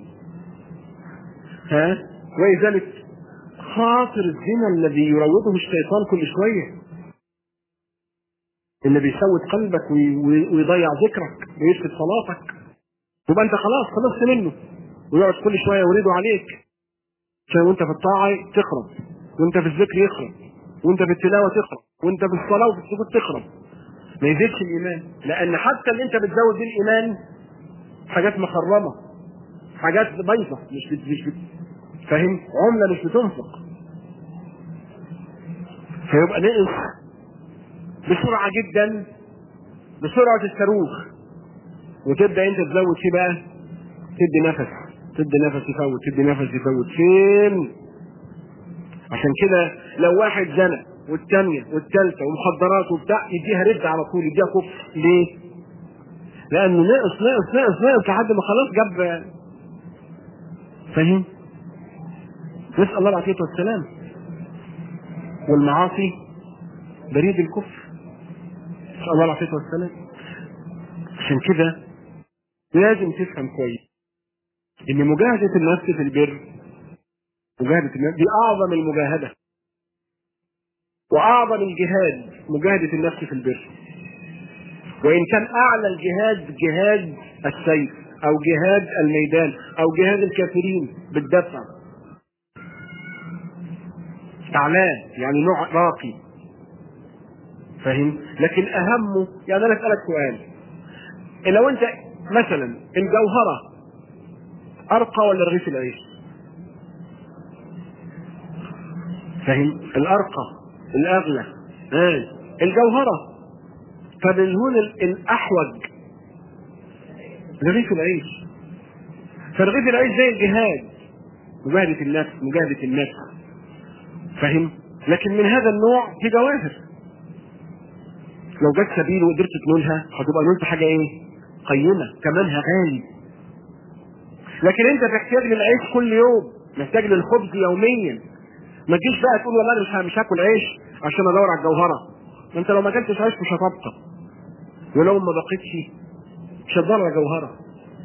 وإزالة خاطر الزنا الذي يروضه الشيطان كل شوية، اللي بيسود قلبك ويضيع ذكرك ويفسد صلاتك، يبقى انت خلاص خلصت منه، ويقعد كل شوية يريده عليك عشان وانت في الطاعة تخرب، وانت في الذكر يخرب، وانت في التلاوة تخرب، وانت في الصلاة وفي السجود تخرب، ما يزيدش الإيمان. لأن حتى اللي انت بتزود بيه الإيمان حاجات مخرمة، حاجات بايظة، مش فاهم؟ عملة مش بتنفق، فيبقى نقص بسرعة جدا، بسرعة الصاروخ، وتبدأ انت تزود فيه بقى، تدي نفس يفوت، تدي نفس يفوت. فين؟ عشان كده لو واحد زنى والثانيه والثالثه ومخدرات وبتاع يديها رد على طول، يديها كفر. ليه؟ لانه نقص لحد ما خلاص جاب. فاهم؟ نسال الله العافيه والسلام. والمعاصي بريد الكفر، نسال الله العافيه والسلام. عشان كده لازم تفهم كويس ان مجاهده النفس في البر، مجاهده النفس دي اعظم المجاهده واعظم الجهاد، مجاهده النفس في البر. وان كان اعلى الجهاد جهاد السيف او جهاد الميدان او جهاد الكافرين بالدفع، اعلاه يعني نوع راقي. فاهم؟ لكن اهمه، يعني انا اسالك سؤال، لو انت مثلا الجوهره ارقى ولا رغيف العيش؟ فاهم؟ الارقى الاغلى الجوهره. فبالهون الاحوج رغيف العيش. فرغيف العيش زي الجهاد، مجاهده النفس، مجاهده النفس. فاهم؟ لكن من هذا النوع في جواهر لو جت سبيل وقدرت تنولها هتبقى نولت حاجه ايه؟ قيمه، ثمنها غالي. لكن انت تحتاج للعيش كل يوم، محتاج للخبز يوميا. ما تجيش بقى تقول والله انا مش هاكل عيش عشان ادور على الجوهره. ما انت لو ما اكلتش عيش مش هتبقى، ولو ما بقيتش مش هتدور على جوهره.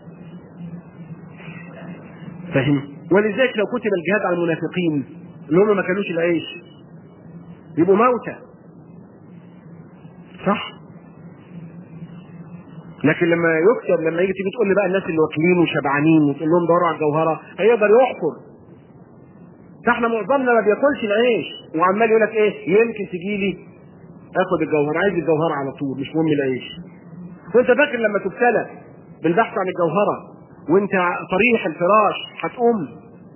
فاهم؟ ولذلك لو كتب الجهاد على المنافقين اللي هم ما كانوش العيش يبقوا موتى، صح؟ لكن لما يكتب، لما يجي تيجي تقول لي بقى الناس اللي واكلين وشبعانين وتقول لهم دوروا على الجوهره، هيقدر يحفر. فاحنا معظمنا ما بياكلش العيش وعمال يقول لك ايه؟ يمكن تجي لي اخد الجوهره، عايز الجوهره على طول، مش مهم العيش. وانت فاكر لما تبتلى بالبحث عن الجوهره وانت طريح الفراش هتقوم؟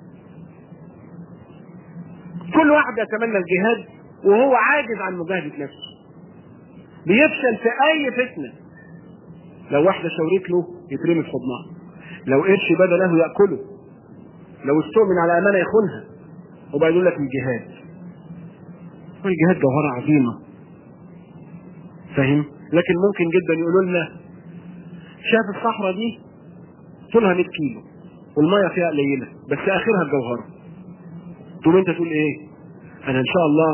كل واحد يتمنى الجهاد وهو عاجز عن مجاهده نفسه، بيفشل في اي فتنه. لو واحده شاورت له يترمي في حضنها، لو قرش بدا له ياكله، لو استؤمن على امانه يخونها. وبقى يقول لك الجهاد، والجهاد جوهره عظيمه. فاهم؟ لكن ممكن جدا يقولوا لنا شاف الصحراء دي طولها 100 كيلو والميه فيها قليله بس اخرها الجوهره، تقوم انت تقول ايه؟ انا ان شاء الله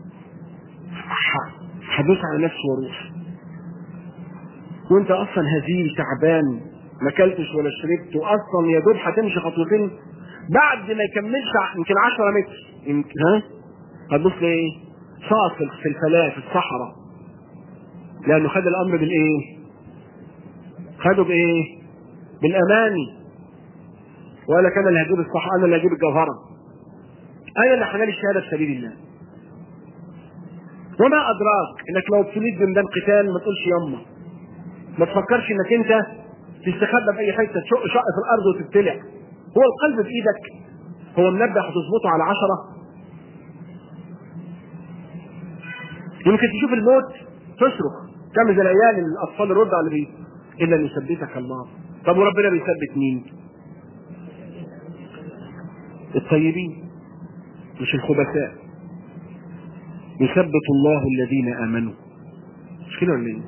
هدوس على نفسي واروح، وانت اصلا هزيل تعبان ما اكلتش ولا شربت، واصلا يا دوب هتمشي خطوتين بعد ما يكملش يمكن 10 متر يمكن هتبص لايه؟ صاص في الفلاة في الصحراء، لانه خد الامر بالايه؟ خده بايه؟ بالاماني. وقال لك انا اللي هجيب الصحراء، انا اللي هجيب الجوهره، انا اللي هنال الشهاده في سبيل الله. وما ادراك انك لو ابتليت بميدان قتال ما تقولش يما، ما تفكرش انك انت تستخبى في اي حته تشق شق في الارض وتبتلع. هو القلب في ايدك، هو منبه هتظبطه على 10. يمكن تشوف الموت تصرخ تعمل زي العيال الاطفال الرضع اللي بيه الا ان يثبتك الله. طب وربنا بيثبت مين؟ الطيبين مش الخبثاء. يثبت الله الذين امنوا. مش كده ولا ايه؟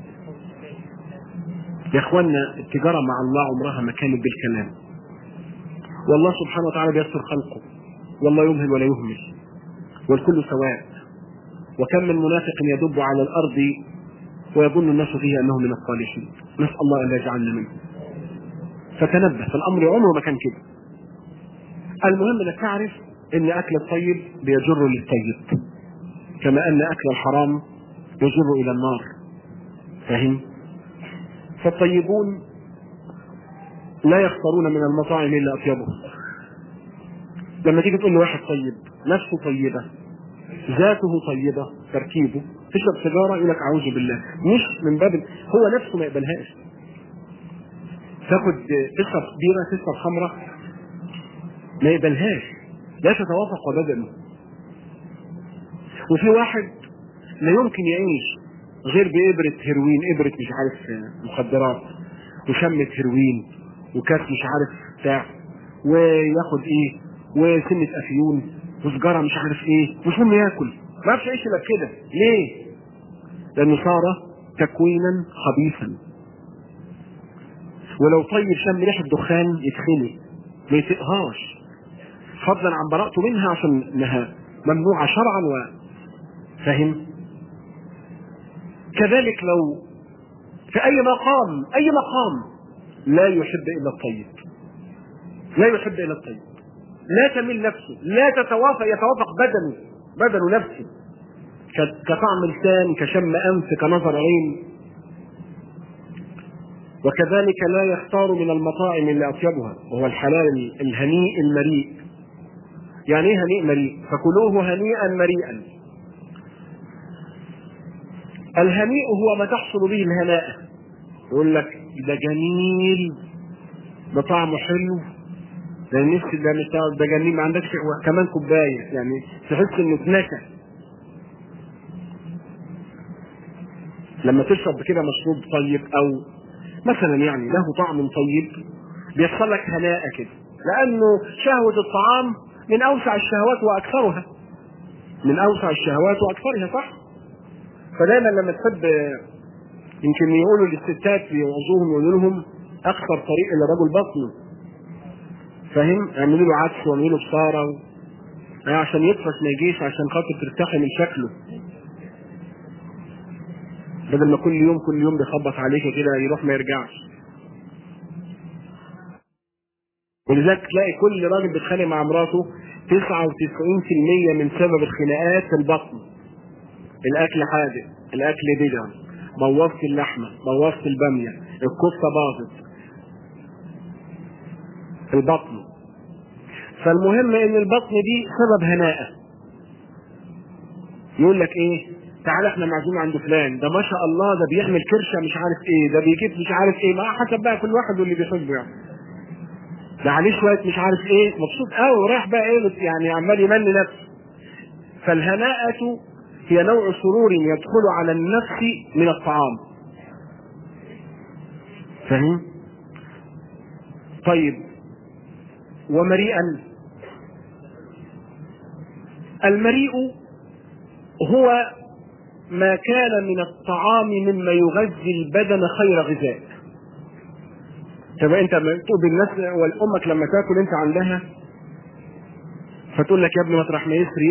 يا اخوانا التجاره مع الله عمرها ما كانت بالكلام، والله سبحانه وتعالى بيسر خلقه، والله يمهل ولا يهمل، والكل سواء. وكم من منافق يدب على الارض ويظن الناس فيه انه من الصالحين، نسال الله ان لا يجعلنا منه. فتنبه، فالامر عمره ما كان كده. المهم انك تعرف ان اكل الطيب بيجر للطيب، كما ان اكل الحرام يجر الى النار. فاهم؟ فالطيبون لا يختارون من المطاعم الا اطيبه. لما تيجي تقول لواحد طيب، نفسه طيبه، ذاته طيبه، تركيبه، تشرب سيجاره يقول لك اعوذ بالله، مش من باب هو نفسه ما يقبلهاش. تشرب بيره، تشرب خمره، ما يقبلهاش، لا تتوافق وبدنه. وفي واحد لا يمكن يعيش غير بإبرة هيروين، إبرة مش عارف مخدرات، وشمة هيروين، وكاس مش عارف بتاع، وياخد ايه، وسنة افيون، وسجاره مش عارف ايه، مش مهم ياكل، ما يعرفش يعيش الا بكده. ليه؟ لانه صار تكوينا خبيثا. ولو طيب شم ريحه دخان يتخنق، ما يطيقهاش، فضلا عن براءته منها، عشان انها ممنوعه شرعا. فاهم؟ كذلك لو في اي مقام لا يحب الا الطيب، لا يحب الا الطيب، لا تميل نفسه، لا يتوافق بدنه نفسه، كطعم لسان، كشم انف، كنظر عين. وكذلك لا يختار من المطاعم الا اطيبها، وهو الحلال الهنيء المريء. يعني ايه هنيء مريء؟ فكلوه هنيئا مريئا. الهنيء هو ما تحصل به الهناء، يقول لك ده جميل، ده طعمه حلو، ده نفسي، ده جميل، ما عندكش كمان كوبايه، يعني تحس انه اتنكى لما تشرب كده مشروب طيب، او مثلا يعني له طعم طيب، بيحصل لك هناء كده، لانه شهوه الطعام من اوسع الشهوات واكثرها، صح؟ فدايما لما تحب، يمكن يقولوا للستات يوعظوهم، يقولوا لهم اكثر طريق الى رجل بطنه، فاهم؟ يعملوا له عدس ويعملوا له بصاره عشان يطفش ما يجيش، عشان خاطر ترتاحي من شكله، بدل ما كل يوم بيخبط عليك كده يروح ما يرجعش. ولذلك تلاقي كل راجل بيتخانق مع مراته 99% من سبب الخناقات البطن. الاكل حادق، الاكل بدع، بوظت اللحمه، بوظت الباميه، الكفته باظت، البطن. فالمهم ان البطن دي سبب هناءه. يقول لك ايه؟ تعالى احنا معزوم عند فلان، ده ما شاء الله، ده بيعمل كرشه مش عارف ايه، ده بيجيب مش عارف ايه، ما حسب بقى كل واحد واللي بيحبه يعني، ده عليه شويه مش عارف ايه، مبسوط قوي ورايح بقى ايه يعني، عمال يمني نفسه. فالهناءة هي نوع سرور يدخل على النفس من الطعام. فاهم؟ طيب، ومريئا، المريء هو ما كان من الطعام مما يغذي البدن خير غذاء. تبقى انت تقول بالناس والامك لما تاكل انت عندها، فتقول لك يا ابني مطرح ما يسري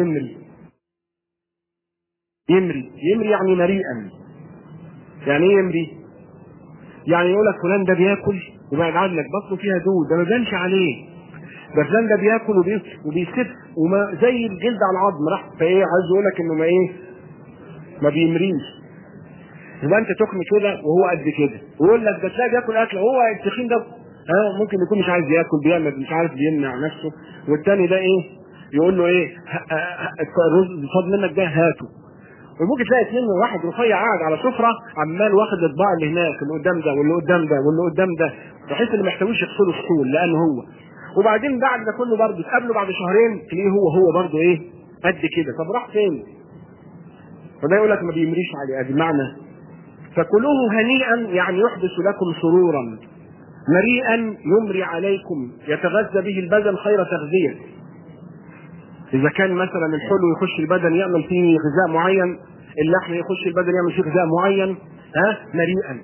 يمري يعني مريئا. يعني ايه يمري؟ يعني يقول لك فلان ده بياكل وبعد عنك بطنه فيها دود، ده ما بانش عليه، ده فلان ده بياكل وبيسف وما زي الجلد على العظم، راح فايه عايز يقول لك انه ما بيمريش. يبقى انت تخن كده وهو قد كده، ويقول لك ده تلاقي بياكل اكل، هو التخين ده ممكن يكون مش عايز ياكل، بيعمل مش عارف بيمنع نفسه، والتاني ده ايه يقول له ايه الرز بفضل منك ده هاته. وممكن تلاقي اثنين، واحد رفيع قاعد على سفره عمال واخد الاطباق اللي هناك، اللي قدام ده واللي قدام ده واللي قدام ده، بحيث اللي ما يحتويش يغسلوا السطول لانه هو. وبعدين بعد ده كله برضه تقابله بعد شهرين تلاقيه هو برضه ايه قد كده. طب راح فين؟ فده يقول لك ما بيمريش عليه، ادي معنى. فكلوه هنيئا يعني يحدث لكم سرورا، مريئا يمري عليكم، يتغذى به البدن خير تغذيه. اذا كان مثلا الحلو يخش البدن يعمل فيه غذاء معين، اللحم يخش البدن يعمل فيه غذاء معين، مريئا.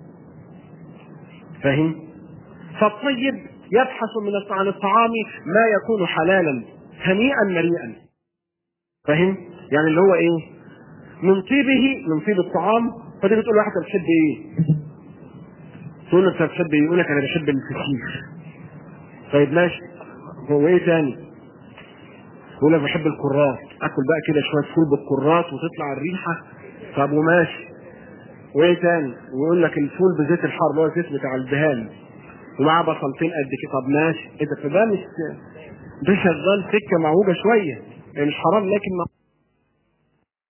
فاهم؟ فالطيب يبحث عن الطعام ما يكون حلالا هنيئا مريئا. فاهم؟ يعني اللي هو ايه؟ من طيب الطعام. فدي بتقول واحد بتحب ايه؟ تقول له انت بتحب ايه؟ يقول لك انا بحب الفسيخ. طيب ماشي، هو ايه تاني؟ يقول لك بحب الكرات، اكل بقى كده شويه فول بالكرات وتطلع الريحه. طب وماشي، وايه تاني؟ ويقول لك الفول بزيت الحار اللي هو الزيت بتاع الدهان ومعاه بصلتين قد كده. طب ماشي، ايه ده؟ فده مش ده شغال سكه معوجه شويه، يعني مش حرام لكن